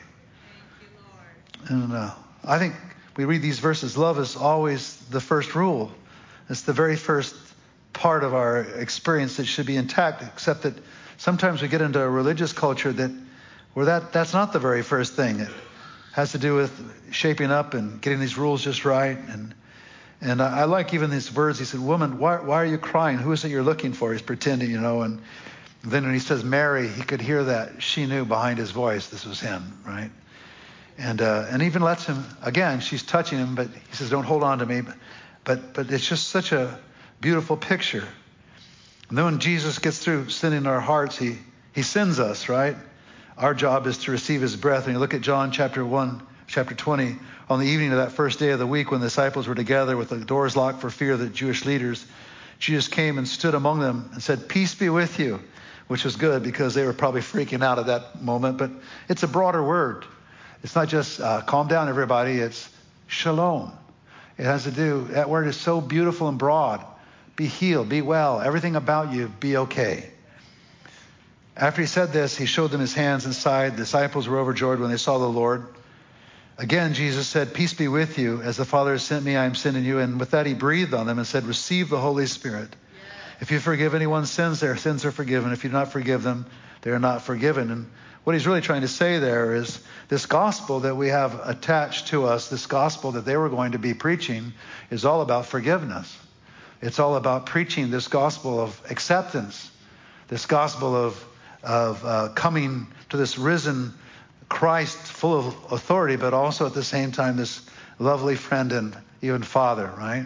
Thank you, Lord. And I think we read these verses, love is always the first rule. It's the very first part of our experience that should be intact, except that sometimes we get into a religious culture where that's not the very first thing. It has to do with shaping up and getting these rules just right. And I like even these words. He said, "Woman, why are you crying? Who is it you're looking for?" He's pretending, and then when he says Mary, he could hear that she knew behind his voice this was him, right? And even lets him, again, she's touching him, but he says, "Don't hold on to me." But it's just such a beautiful picture. And then when Jesus gets through sinning in our hearts, he sends us, right? Our job is to receive his breath. And you look at John chapter 20, on the evening of that first day of the week when the disciples were together with the doors locked for fear of the Jewish leaders, Jesus came and stood among them and said, "Peace be with you," which was good because they were probably freaking out at that moment. But it's a broader word. It's not just calm down, everybody. It's shalom. It has to do, that word is so beautiful and broad. Be healed, be well, everything about you, be okay. After he said this, he showed them his hands and side. The disciples were overjoyed when they saw the Lord. Again, Jesus said, "Peace be with you. As the Father has sent me, I am sending you." And with that, he breathed on them and said, "Receive the Holy Spirit. If you forgive anyone's sins, their sins are forgiven. If you do not forgive them, they are not forgiven." And what he's really trying to say there is this gospel that we have attached to us, this gospel that they were going to be preaching, is all about forgiveness. It's all about preaching this gospel of acceptance, this gospel of coming to this risen Christ full of authority, but also at the same time this lovely friend and even Father, right?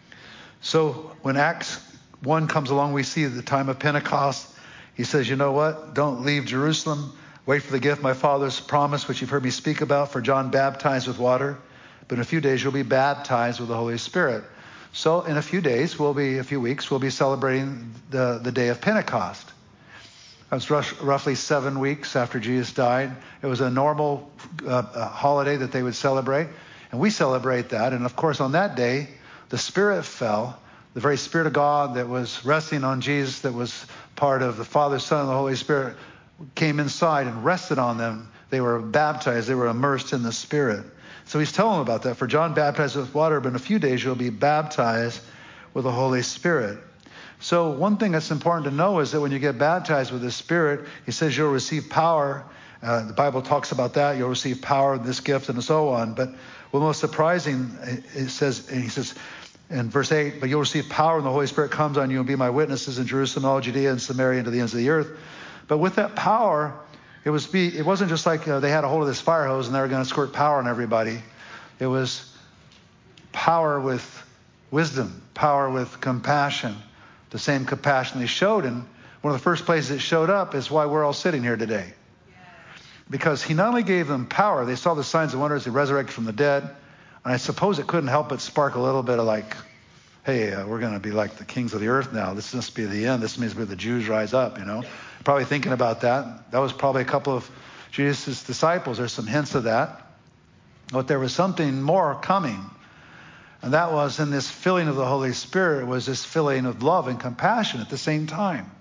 So when Acts 1 comes along, we see the time of Pentecost. He says, "You know what? Don't leave Jerusalem. Wait for the gift my Father's promised, which you've heard me speak about. For John baptized with water, but in a few days you'll be baptized with the Holy Spirit." So in a few weeks, we'll be celebrating the day of Pentecost. It was roughly 7 weeks after Jesus died. It was a normal holiday that they would celebrate. And we celebrate that. And of course, on that day, the Spirit fell. The very Spirit of God that was resting on Jesus, that was part of the Father, Son, and the Holy Spirit, came inside and rested on them. They were baptized. They were immersed in the Spirit. So he's telling them about that. For John baptized with water, but in a few days you'll be baptized with the Holy Spirit. So one thing that's important to know is that when you get baptized with the Spirit, he says you'll receive power. The Bible talks about that. You'll receive power, this gift, and so on. But what's most surprising, he says in verse 8, but you'll receive power when the Holy Spirit comes on you and be my witnesses in Jerusalem, all Judea and Samaria, and to the ends of the earth. But with that power, it wasn't just like they had a hold of this fire hose and they were going to squirt power on everybody. It was power with wisdom, power with compassion, the same compassion they showed. And one of the first places it showed up is why we're all sitting here today. Because he not only gave them power, they saw the signs and wonders, he resurrected from the dead. And I suppose it couldn't help but spark a little bit of like, hey, we're going to be like the kings of the earth now. This must be the end. This means where the Jews rise up, Probably thinking about that. That was probably a couple of Jesus' disciples. There's some hints of that. But there was something more coming. And that was in this filling of the Holy Spirit was this filling of love and compassion at the same time.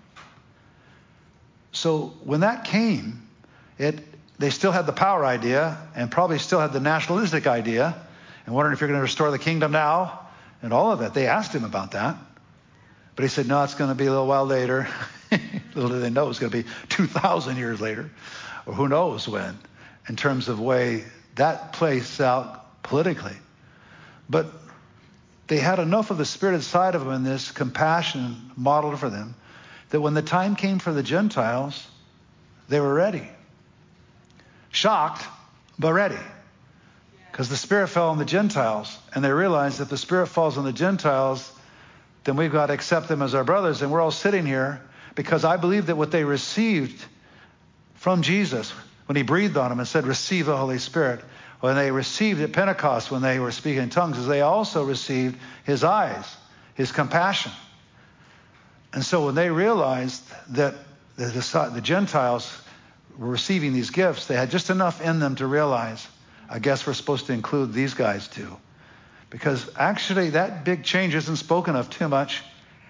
So when that came, they still had the power idea and probably still had the nationalistic idea and wondering if you're going to restore the kingdom now and all of it. They asked him about that. But he said, no, it's going to be a little while later. Little did they know it's going to be 2,000 years later, or who knows when, in terms of way that plays out politically. But they had enough of the Spirit inside of them and this compassion modeled for them that when the time came for the Gentiles, they were ready. Shocked, but ready. Because the Spirit fell on the Gentiles, and they realized if the Spirit falls on the Gentiles, then we've got to accept them as our brothers. And we're all sitting here because I believe that what they received from Jesus when he breathed on them and said, receive the Holy Spirit, when they received at Pentecost, when they were speaking in tongues, is they also received his eyes, his compassion. And so when they realized that the Gentiles were receiving these gifts, they had just enough in them to realize, I guess we're supposed to include these guys too. Because actually that big change isn't spoken of too much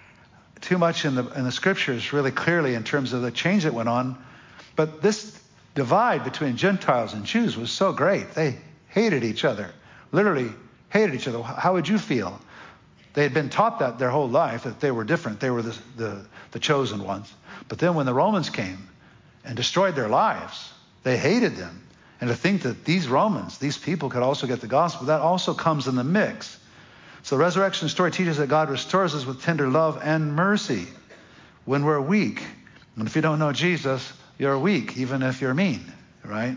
in the scriptures really clearly in terms of the change that went on. But this divide between Gentiles and Jews was so great. They hated each other, literally hated each other. How would you feel? They had been taught that their whole life, that they were different. They were the chosen ones. But then when the Romans came and destroyed their lives, they hated them. And to think that these Romans, these people could also get the gospel, that also comes in the mix. So the resurrection story teaches that God restores us with tender love and mercy when we're weak. And if you don't know Jesus, you're weak, even if you're mean, right?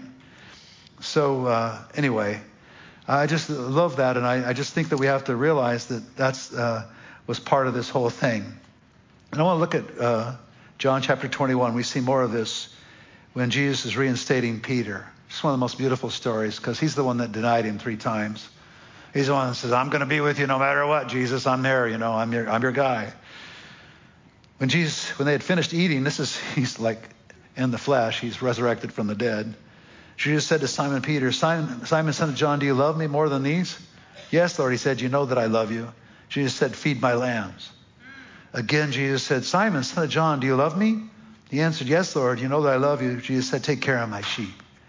So anyway, I just love that. And I just think that we have to realize that that's was part of this whole thing. And I want to look at John chapter 21. We see more of this when Jesus is reinstating Peter. It's one of the most beautiful stories because he's the one that denied him 3 times. He's the one that says, I'm going to be with you no matter what, Jesus. I'm there, I'm your guy. When they had finished eating, he's like in the flesh. He's resurrected from the dead. Jesus said to Simon Peter, Simon, son of John, do you love me more than these? Yes, Lord, he said, you know that I love you. Jesus said, feed my lambs. Again, Jesus said, Simon, son of John, do you love me? He answered, yes, Lord, you know that I love you. Jesus said, take care of my sheep.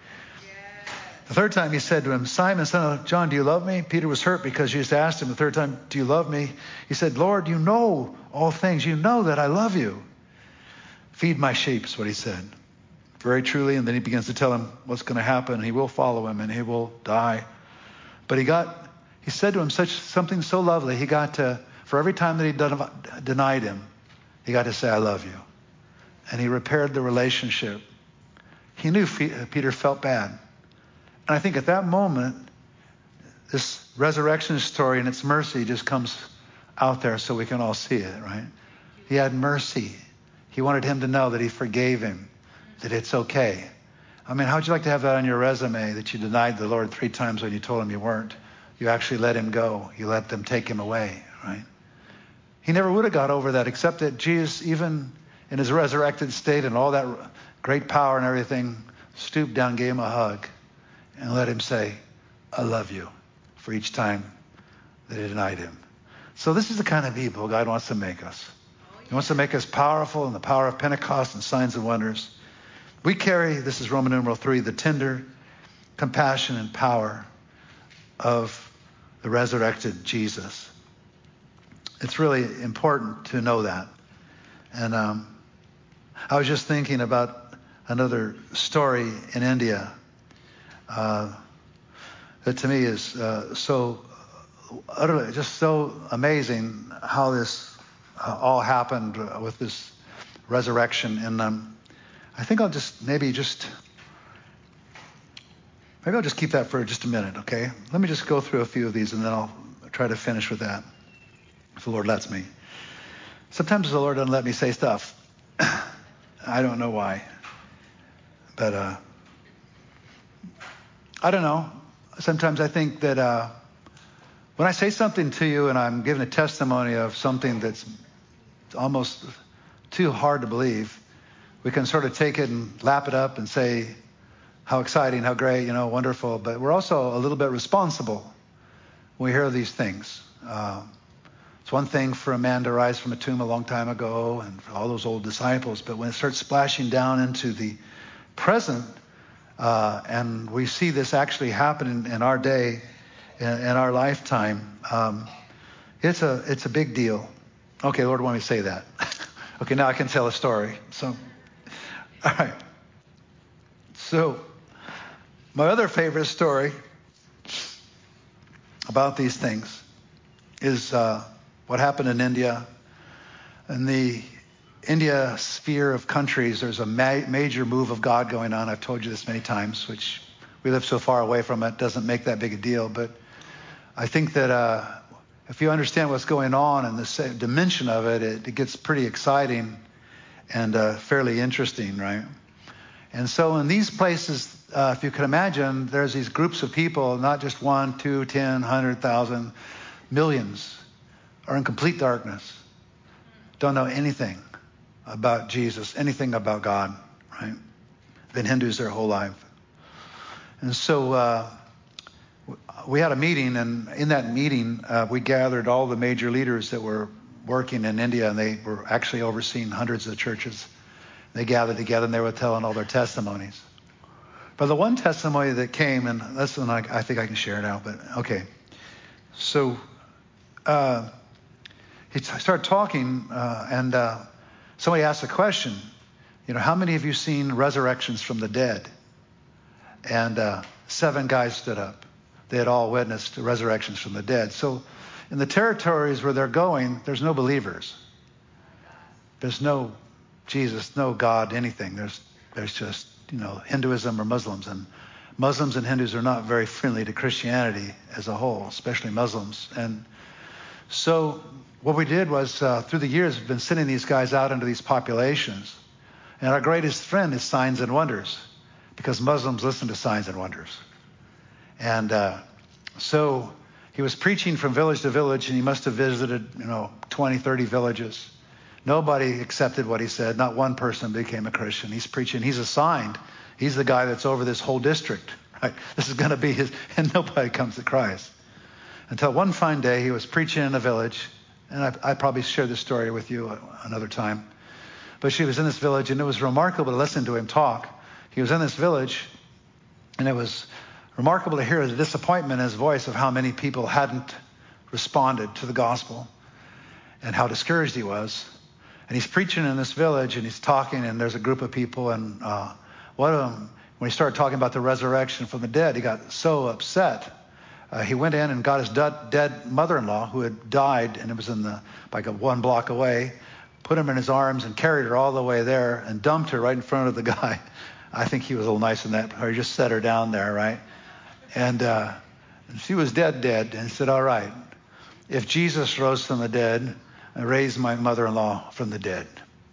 The third time he said to him, Simon, son of John, do you love me? Peter was hurt because Jesus asked him the third time, do you love me? He said, Lord, you know all things. You know that I love you. Feed my sheep is what he said. Very truly. And then he begins to tell him what's going to happen. He will follow him and he will die. But he said to him something so lovely. He got to, for every time that he denied him, he got to say, I love you. And he repaired the relationship. He knew Peter felt bad. And I think at that moment, this resurrection story and its mercy just comes out there so we can all see it, right? He had mercy. He wanted him to know that he forgave him, that it's okay. I mean, how would you like to have that on your resume, that you denied the Lord 3 times when you told him you weren't? You actually let him go. You let them take him away, right? He never would have got over that, except that Jesus, even in his resurrected state and all that great power and everything, stooped down, gave him a hug, and let him say, I love you, for each time that he denied him. So this is the kind of people God wants to make us. He wants to make us powerful in the power of Pentecost and signs and wonders. We carry, this is Roman numeral 3, the tender compassion and power of the resurrected Jesus. It's really important to know that. And I was just thinking about another story in India that to me is so utterly, just so amazing how this all happened with this resurrection. And I think I'll just maybe I'll just keep that for just a minute, okay? Let me just go through a few of these and then I'll try to finish with that, if the Lord lets me. Sometimes the Lord doesn't let me say stuff. I don't know why. But I don't know. Sometimes I think that when I say something to you and I'm giving a testimony of something that's almost too hard to believe, we can sort of take it and lap it up and say, how exciting, how great, wonderful. But we're also a little bit responsible when we hear these things. It's one thing for a man to rise from a tomb a long time ago and for all those old disciples, but when it starts splashing down into the present, and we see this actually happen in our day, in our lifetime, it's a big deal. Okay, Lord, want me to say that? Okay, now I can tell a story. So, all right. So, my other favorite story about these things is what happened in India. In the India sphere of countries, there's a major move of God going on. I've told you this many times, which we live so far away from it, doesn't make that big a deal. But I think that if you understand what's going on and the dimension of it, it gets pretty exciting and fairly interesting, right? And so in these places, if you can imagine, there's these groups of people, not just 1, 2, 10, 100,000, millions are in complete darkness. Don't know anything about Jesus, anything about God, right? Been Hindus their whole life. And so we had a meeting, and in that meeting, we gathered all the major leaders that were working in India, and they were actually overseeing hundreds of churches. They gathered together and they were telling all their testimonies. But the one testimony that came, and this one I think I can share now, but okay. So he started talking and somebody asked a question, how many of you seen resurrections from the dead? And 7 guys stood up. They had all witnessed resurrections from the dead. So in the territories where they're going, there's no believers. There's no Jesus, no God, anything. There's just, Hinduism or Muslims. And Muslims and Hindus are not very friendly to Christianity as a whole, especially Muslims. And so what we did was, through the years, we've been sending these guys out into these populations. And our greatest friend is signs and wonders, because Muslims listen to signs and wonders. And so he was preaching from village to village, and he must have visited, 20, 30 villages. Nobody accepted what he said. Not one person became a Christian. He's preaching. He's assigned. He's the guy that's over this whole district, right? This is going to be his, and nobody comes to Christ. Until one fine day, he was preaching in a village, and I probably share this story with you another time. But she was in this village, and it was remarkable to listen to him talk. He was in this village, and it was remarkable to hear the disappointment in his voice of how many people hadn't responded to the gospel and how discouraged he was. And he's preaching in this village, and he's talking, and there's a group of people, and one of them, when he started talking about the resurrection from the dead, he got so upset. He went in and got his dead mother-in-law, who had died, and it was in like 1 block away, put him in his arms and carried her all the way there and dumped her right in front of the guy. I think he was a little nice in that, or he just set her down there, right? And she was dead, and he said, all right, if Jesus rose from the dead, I raised my mother-in-law from the dead.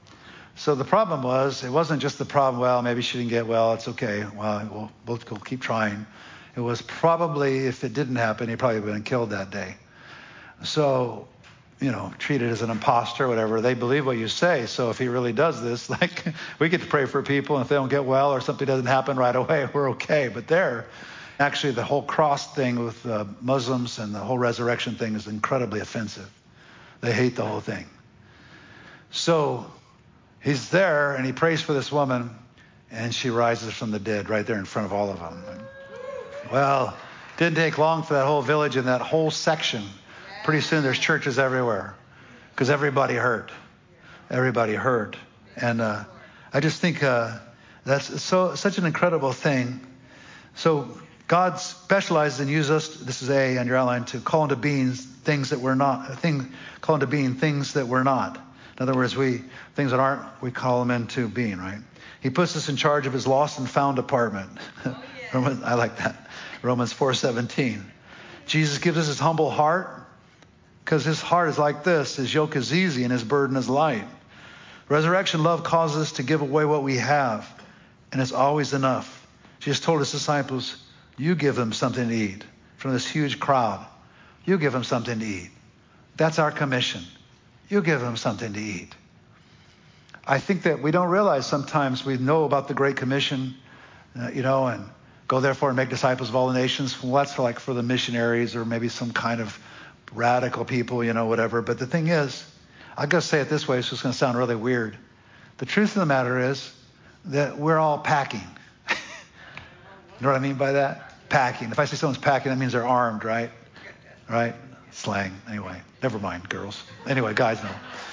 So the problem was, it wasn't just the problem, well, maybe she didn't get well, it's okay, well, we'll keep trying. It was probably, if it didn't happen, he probably would have been killed that day. So treated as an imposter, whatever. They believe what you say. So if he really does this, like, we get to pray for people, and if they don't get well or something doesn't happen right away, we're okay. But actually, the whole cross thing with Muslims and the whole resurrection thing is incredibly offensive. They hate the whole thing. So he's there, and he prays for this woman, and she rises from the dead right there in front of all of them. Well, it didn't take long for that whole village and that whole section. Pretty soon there's churches everywhere because everybody heard. Everybody heard. And I just think that's such an incredible thing. So God specializes and uses us, this is A on your outline, to call into being things that we're not. Call into being things that we're not. In other words, things that aren't, we call them into being, right? He puts us in charge of his lost and found department. I like that. Romans 4:17. Jesus gives us his humble heart because his heart is like this. His yoke is easy and his burden is light. Resurrection love causes us to give away what we have, and it's always enough. Jesus told his disciples, you give them something to eat from this huge crowd. You give them something to eat. That's our commission. You give them something to eat. I think that we don't realize sometimes we know about the Great Commission, and go therefore and make disciples of all the nations. Well, that's like for the missionaries or maybe some kind of radical people, whatever. But the thing is, I've got to say it this way, so it's going to sound really weird. The truth of the matter is that we're all packing. You know what I mean by that? Packing. If I say someone's packing, that means they're armed, right? Right? Slang. Anyway, never mind, girls. Anyway, guys know.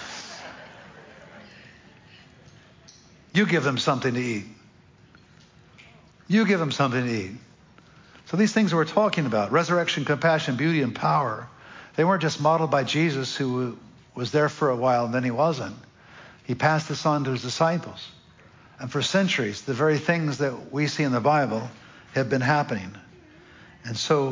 You give them something to eat. You give them something to eat. So these things we're talking about, resurrection, compassion, beauty, and power, they weren't just modeled by Jesus, who was there for a while and then he wasn't. He passed this on to his disciples. And for centuries, the very things that we see in the Bible have been happening. And so,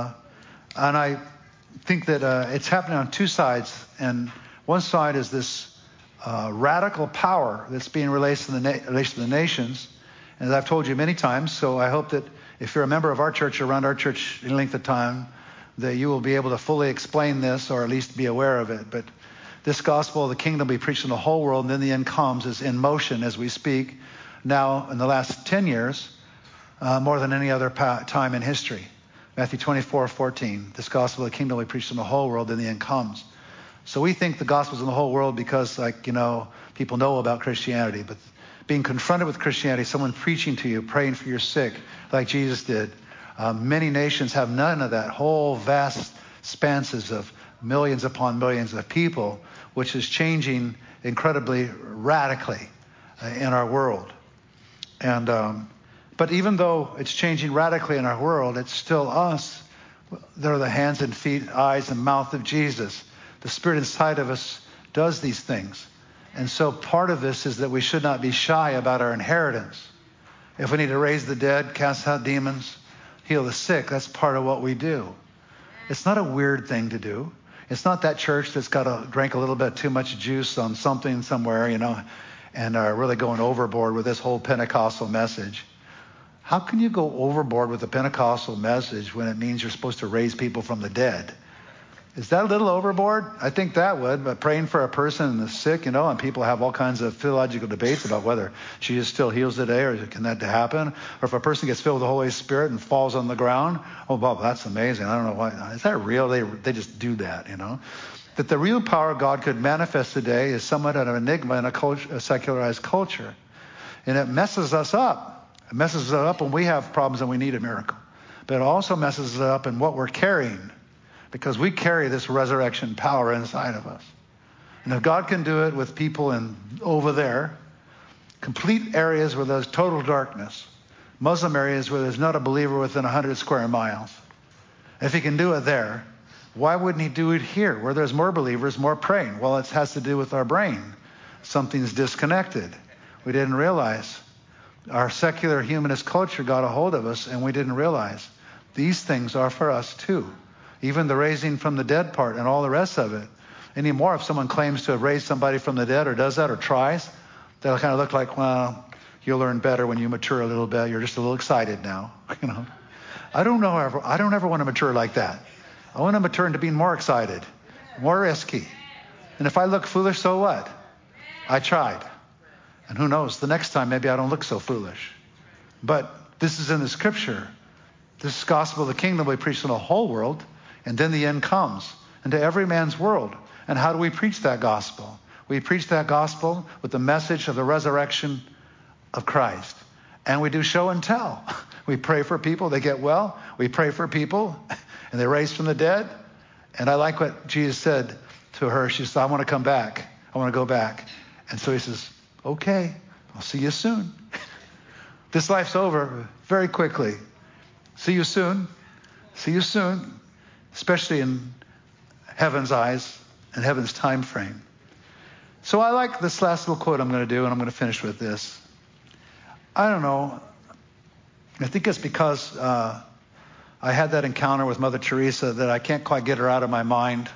and I think that it's happening on two sides. And one side is this radical power that's being released to the nations. And as I've told you many times, so I hope that if you're a member of our church or around our church in length of time, that you will be able to fully explain this or at least be aware of it. But this gospel of the kingdom will be preached in the whole world, and then the end comes, is in motion as we speak now in the last 10 years, more than any other time in history. Matthew 24:14, this gospel of the kingdom will be preached in the whole world, and the end comes. So we think the gospel's in the whole world because, people know about Christianity, but being confronted with Christianity, someone preaching to you, praying for your sick, like Jesus did. Many nations have none of that. Whole vast expanses of millions upon millions of people, which is changing incredibly radically in our world. And but even though it's changing radically in our world, it's still us. They're the hands and feet, eyes and mouth of Jesus. The Spirit inside of us does these things. And so part of this is that we should not be shy about our inheritance. If we need to raise the dead, cast out demons, heal the sick, that's part of what we do. It's not a weird thing to do. It's not that church that's drank a little bit too much juice on something somewhere, and are really going overboard with this whole Pentecostal message. How can you go overboard with the Pentecostal message when it means you're supposed to raise people from the dead? Is that a little overboard? I think that would, but praying for a person that's sick, and people have all kinds of theological debates about whether Jesus still heals today or can that happen? Or if a person gets filled with the Holy Spirit and falls on the ground, oh, Bob, that's amazing. I don't know why. Is that real? They just do that, That the real power of God could manifest today is somewhat of an enigma in a secularized culture. And it messes us up. It messes us up when we have problems and we need a miracle. But it also messes us up in what we're carrying, because we carry this resurrection power inside of us. And if God can do it with people over there, complete areas where there's total darkness, Muslim areas where there's not a believer within 100 square miles, if he can do it there, why wouldn't he do it here where there's more believers, more praying? Well, it has to do with our brain. Something's disconnected. We didn't realize. Our secular humanist culture got a hold of us, and we didn't realize. These things are for us too. Even the raising from the dead part and all the rest of it. Anymore, if someone claims to have raised somebody from the dead or does that or tries, they'll kind of look like, well, you'll learn better when you mature a little bit. You're just a little excited now. I don't ever want to mature like that. I want to mature into being more excited. More risky. And if I look foolish, so what? I tried. And who knows, the next time maybe I don't look so foolish. But this is in the scripture. This gospel of the kingdom will be preached in the whole world, and then the end comes into every man's world. And how do we preach that gospel? We preach that gospel with the message of the resurrection of Christ. And we do show and tell. We pray for people, they get well. We pray for people, and they're raised from the dead. And I like what Jesus said to her. She said, I want to come back. I want to go back. And so he says, okay, I'll see you soon. This life's over very quickly. See you soon. See you soon. Especially in heaven's eyes and heaven's time frame. So I like this last little quote I'm going to do, and I'm going to finish with this. I don't know. I think it's because I had that encounter with Mother Teresa that I can't quite get her out of my mind.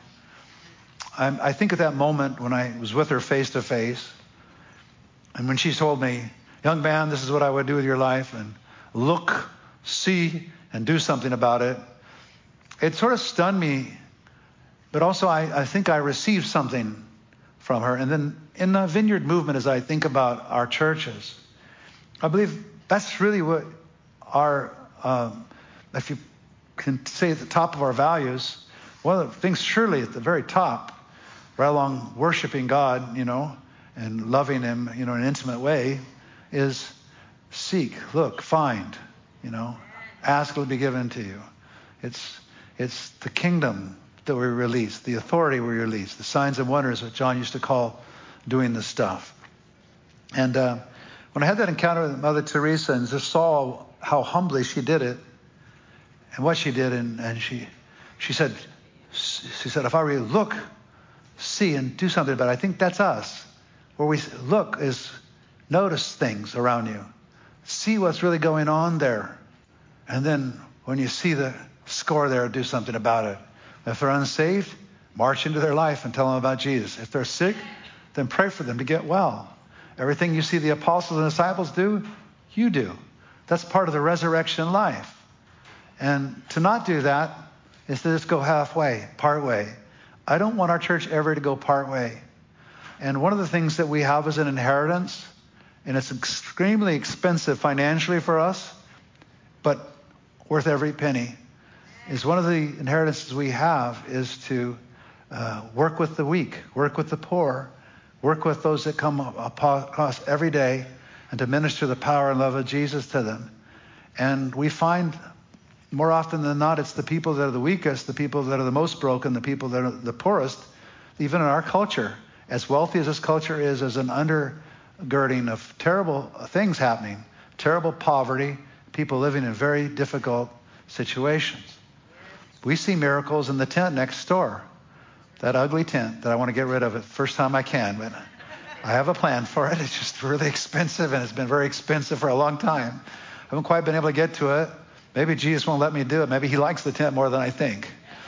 I think at that moment when I was with her face to face, and when she told me, young man, this is what I would do with your life, and look, see, and do something about it, it sort of stunned me. But also I think I received something from her. And then in the Vineyard movement, as I think about our churches, I believe that's really what our, if you can say at the top of our values, one of the things surely at the very top, right along worshiping God, and loving him, in an intimate way, is seek, look, find, ask will be given to you. It's the kingdom that we release, the authority we release, the signs and wonders, what John used to call doing the stuff. And when I had that encounter with Mother Teresa and just saw how humbly she did it and what she did, and she said, if I really look, see, and do something about it, I think that's us. Where we look is notice things around you. See what's really going on there. And then when you see the score there, do something about it. If they're unsaved, march into their life and tell them about Jesus. If they're sick, then pray for them to get well. Everything you see the apostles and disciples do, you do. That's part of the resurrection life. And to not do that is to just go halfway, part way. I don't want our church ever to go part way. And one of the things that we have as an inheritance, and it's extremely expensive financially for us, but worth every penny, is one of the inheritances we have is to work with the weak, work with the poor, work with those that come across every day, and to minister the power and love of Jesus to them. And we find more often than not, it's the people that are the weakest, the people that are the most broken, the people that are the poorest, even in our culture. As wealthy as this culture is, as an undergirding of terrible things happening, terrible poverty, people living in very difficult situations. We see miracles in the tent next door. That ugly tent that I want to get rid of it first time I can, but I have a plan for it. It's just really expensive, and it's been very expensive for a long time. I haven't quite been able to get to it. Maybe Jesus won't let me do it. Maybe he likes the tent more than I think.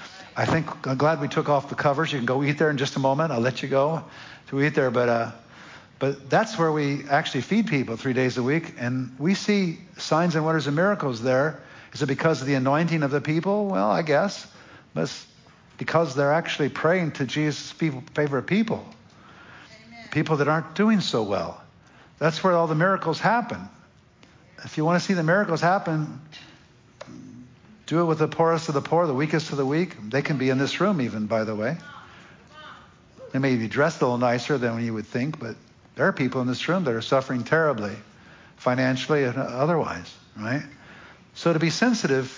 I'm glad we took off the covers. You can go eat there in just a moment. I'll let you go to eat there. But that's where we actually feed people 3 days a week. And we see signs and wonders and miracles there. Is it because of the anointing of the people? Well, I guess. But it's because they're actually praying to Jesus' favorite people. Amen. People that aren't doing so well. That's where all the miracles happen. If you want to see the miracles happen, do it with the poorest of the poor, the weakest of the weak. They can be in this room even, by the way. They may be dressed a little nicer than you would think, but there are people in this room that are suffering terribly, financially and otherwise, right? So to be sensitive,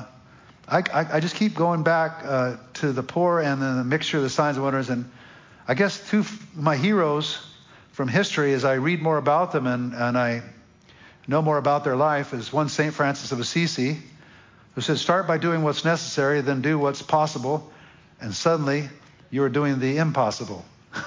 I just keep going back to the poor and then the mixture of the signs and wonders. And I guess two of my heroes from history, as I read more about them and I know more about their life, is one St. Francis of Assisi, who said, start by doing what's necessary, then do what's possible, and suddenly you are doing the impossible.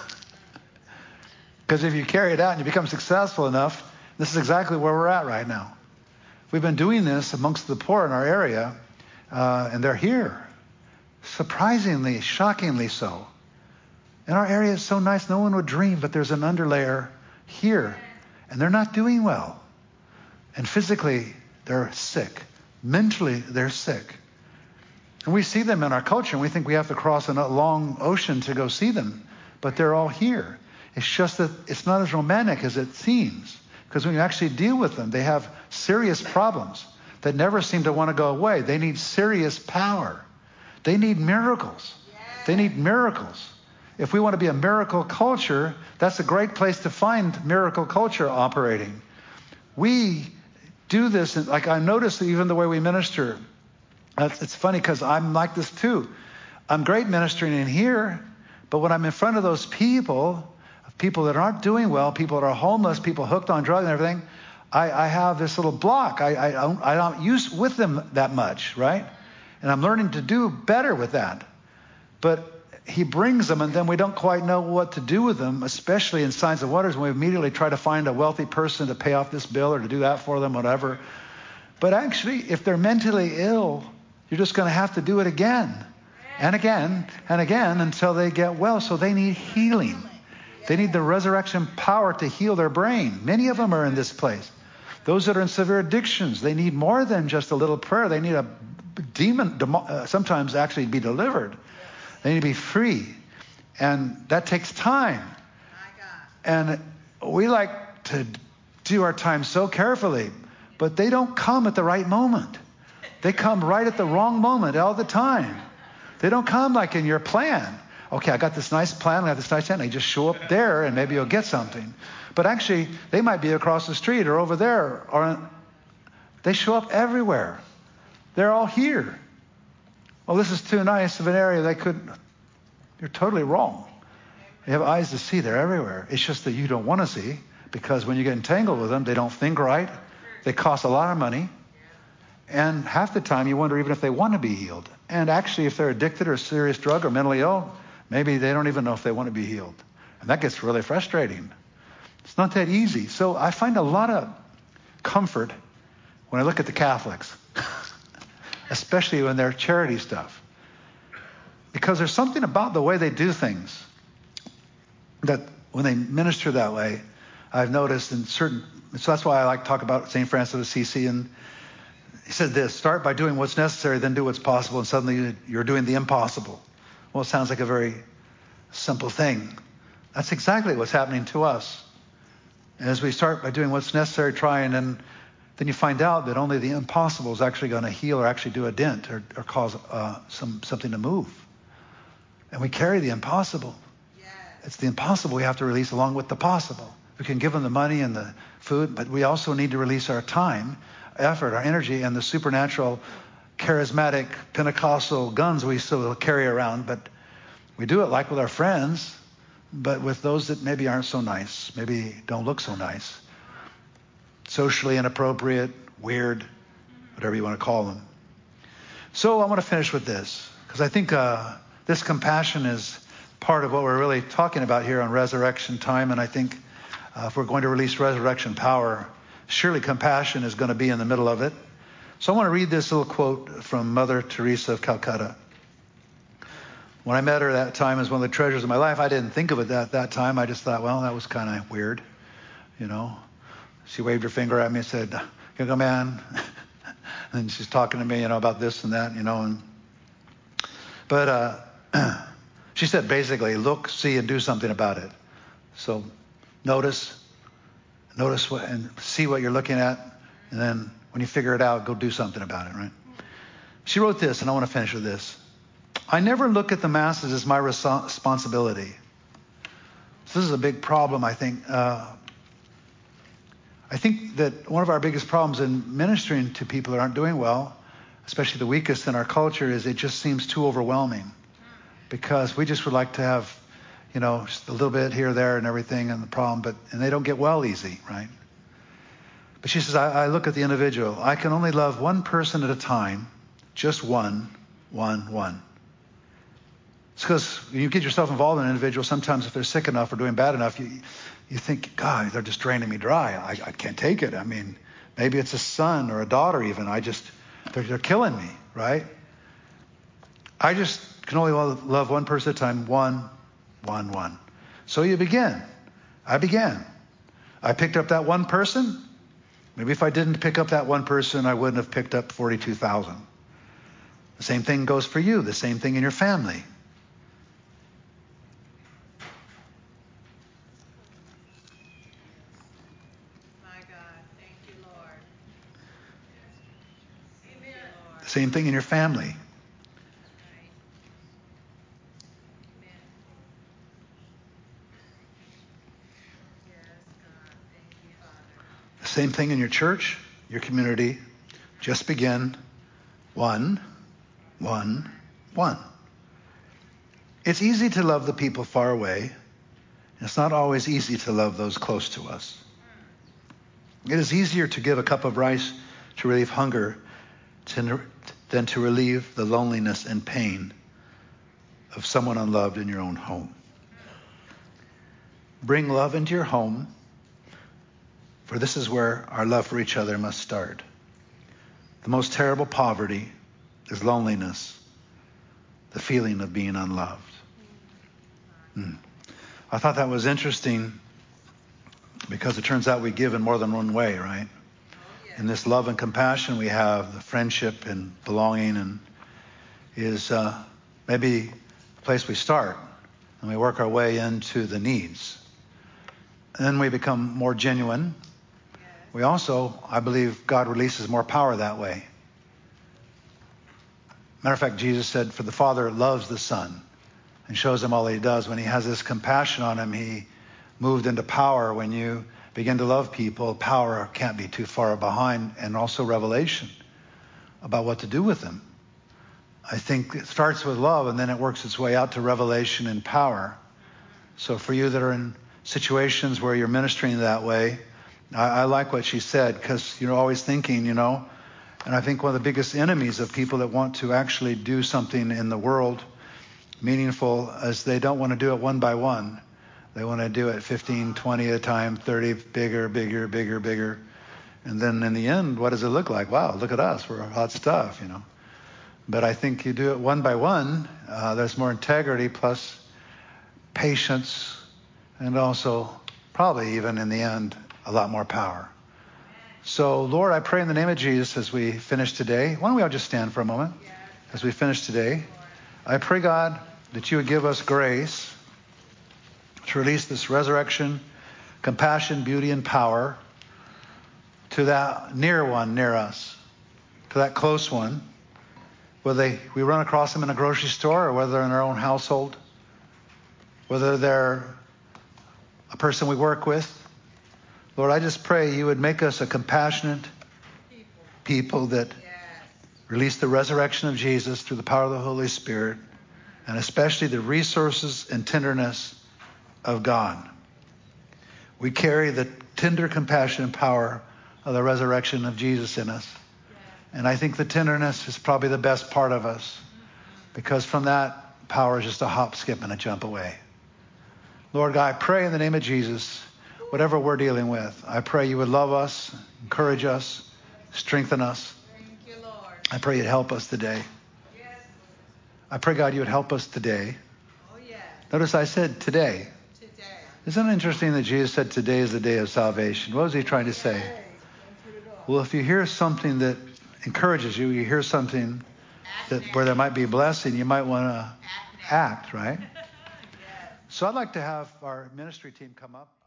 Because if you carry it out and you become successful enough, this is exactly where we're at right now. We've been doing this amongst the poor in our area, and they're here. Surprisingly, shockingly so. And our area is so nice, no one would dream, but there's an underlayer here, and they're not doing well. And physically, they're sick. Mentally, they're sick. And we see them in our culture, and we think we have to cross a long ocean to go see them. But they're all here. It's just that it's not as romantic as it seems. Because when you actually deal with them, they have serious problems that never seem to want to go away. They need serious power. They need miracles. They need miracles. If we want to be a miracle culture, that's a great place to find miracle culture operating. We do this, and like I notice even the way we minister. It's funny because I'm like this too. I'm great ministering in here, but when I'm in front of those people that aren't doing well, people that are homeless, people hooked on drugs and everything, I have this little block. I don't use with them that much, right? And I'm learning to do better with that. But he brings them, and then we don't quite know what to do with them, especially in Signs of Wonders, when we immediately try to find a wealthy person to pay off this bill or to do that for them, whatever. But actually, if they're mentally ill, you're just going to have to do it again and again and again until they get well. So they need healing. They need the resurrection power to heal their brain. Many of them are in this place. Those that are in severe addictions, they need more than just a little prayer. They need a demon, sometimes actually be delivered. They need to be free. And that takes time. And we like to do our time so carefully, but they don't come at the right moment. They come right at the wrong moment all the time. They don't come like in your plan. Okay, I got this nice plan, I got this nice plan. They just show up there and maybe you'll get something. But actually, they might be across the street or over there. Or they show up everywhere. They're all here. Well, this is too nice of an area. You're totally wrong. You have eyes to see. They're everywhere. It's just that you don't want to see, because when you get entangled with them, they don't think right. They cost a lot of money. And half the time you wonder even if they want to be healed. And actually, if they're addicted or serious drug or mentally ill, maybe they don't even know if they want to be healed. And that gets really frustrating. It's not that easy. So I find a lot of comfort when I look at the Catholics, especially when they're charity stuff. Because there's something about the way they do things that when they minister that way, I've noticed in certain, so that's why I like to talk about St. Francis of Assisi. And he said this: start by doing what's necessary, then do what's possible, and suddenly you're doing the impossible. Well, it sounds like a very simple thing. That's exactly what's happening to us. And as we start by doing what's necessary, trying, and then you find out that only the impossible is actually going to heal or actually do a dent or cause something to move. And we carry the impossible. Yes. It's the impossible we have to release along with the possible. We can give them the money and the food, but we also need to release our time, effort, our energy, and the supernatural, charismatic, Pentecostal guns we still carry around. But we do it like with our friends, but with those that maybe aren't so nice, maybe don't look so nice, socially inappropriate, weird, whatever you want to call them. So I want to finish with this, because I think this compassion is part of what we're really talking about here on resurrection time. And I think if we're going to release resurrection power, surely compassion is going to be in the middle of it. So I want to read this little quote from Mother Teresa of Calcutta. When I met her that time as one of the treasures of my life, I didn't think of it at that time. I just thought, well, that was kind of weird, you know. She waved her finger at me and said, young man. And she's talking to me, about this and that, But she said basically, look, see, and do something about it. So notice what, and see what you're looking at. And then when you figure it out, go do something about it, right? She wrote this, and I want to finish with this. I never look at the masses as my responsibility. So this is a big problem, I think. I think that one of our biggest problems in ministering to people that aren't doing well, especially the weakest in our culture, is it just seems too overwhelming. Because we just would like to have, just a little bit here, there, and everything, and the problem, and they don't get well easy, right? But she says, I look at the individual. I can only love one person at a time, just one. It's because when you get yourself involved in an individual, sometimes if they're sick enough or doing bad enough, you think, God, they're just draining me dry. I can't take it. I mean, maybe it's a son or a daughter even. They're killing me, right? I just can only love one person at a time, one. So you begin. I began. I picked up that one person. Maybe if I didn't pick up that one person, I wouldn't have picked up 42,000. The same thing goes for you. The same thing in your family. My God. Thank you, Lord. Amen. The same thing in your family. The same thing in your church, your community. Just begin 1, 1, 1. It's easy to love the people far away. It's not always easy to love those close to us. It is easier to give a cup of rice to relieve hunger than to relieve the loneliness and pain of someone unloved in your own home. Bring love into your home, for this is where our love for each other must start. The most terrible poverty is loneliness, the feeling of being unloved. I thought that was interesting because it turns out we give in more than one way, right? And this love and compassion we have, the friendship and belonging, and is maybe the place we start, and we work our way into the needs. And then we become more genuine. We also, I believe, God releases more power that way. Matter of fact, Jesus said, for the Father loves the Son and shows him all he does. When he has this compassion on him, he moved into power. When you begin to love people, power can't be too far behind, and also revelation about what to do with them. I think it starts with love, and then it works its way out to revelation and power. So for you that are in situations where you're ministering that way, I like what she said, because you're always thinking, and I think one of the biggest enemies of people that want to actually do something in the world meaningful is they don't want to do it one by one. They want to do it 15, 20 at a time, 30, bigger, bigger, bigger, bigger. And then in the end, what does it look like? Wow, look at us. We're hot stuff, But I think you do it one by one. There's more integrity plus patience, and also probably even in the end, a lot more power. So, Lord, I pray in the name of Jesus as we finish today. Why don't we all just stand for a moment as we finish today? I pray, God, that you would give us grace to release this resurrection, compassion, beauty, and power to that near one near us, to that close one, whether we run across them in a grocery store or whether they're in our own household, whether they're a person we work with. Lord, I just pray you would make us a compassionate people that release the resurrection of Jesus through the power of the Holy Spirit, and especially the resources and tenderness of God. We carry the tender compassion and power of the resurrection of Jesus in us. And I think the tenderness is probably the best part of us, because from that, power is just a hop, skip, and a jump away. Lord God, I pray in the name of Jesus, whatever we're dealing with, I pray you would love us, encourage us, strengthen us. Thank you, Lord. I pray you'd help us today. Yes. I pray, God, you would help us today. Oh, yes. Notice I said today. Today. Isn't it interesting that Jesus said today is the day of salvation? What was he trying to say? Yes. Don't put it off. Well, if you hear something that encourages you, you hear something that where there might be a blessing, you might want to act, right? Yes. So I'd like to have our ministry team come up.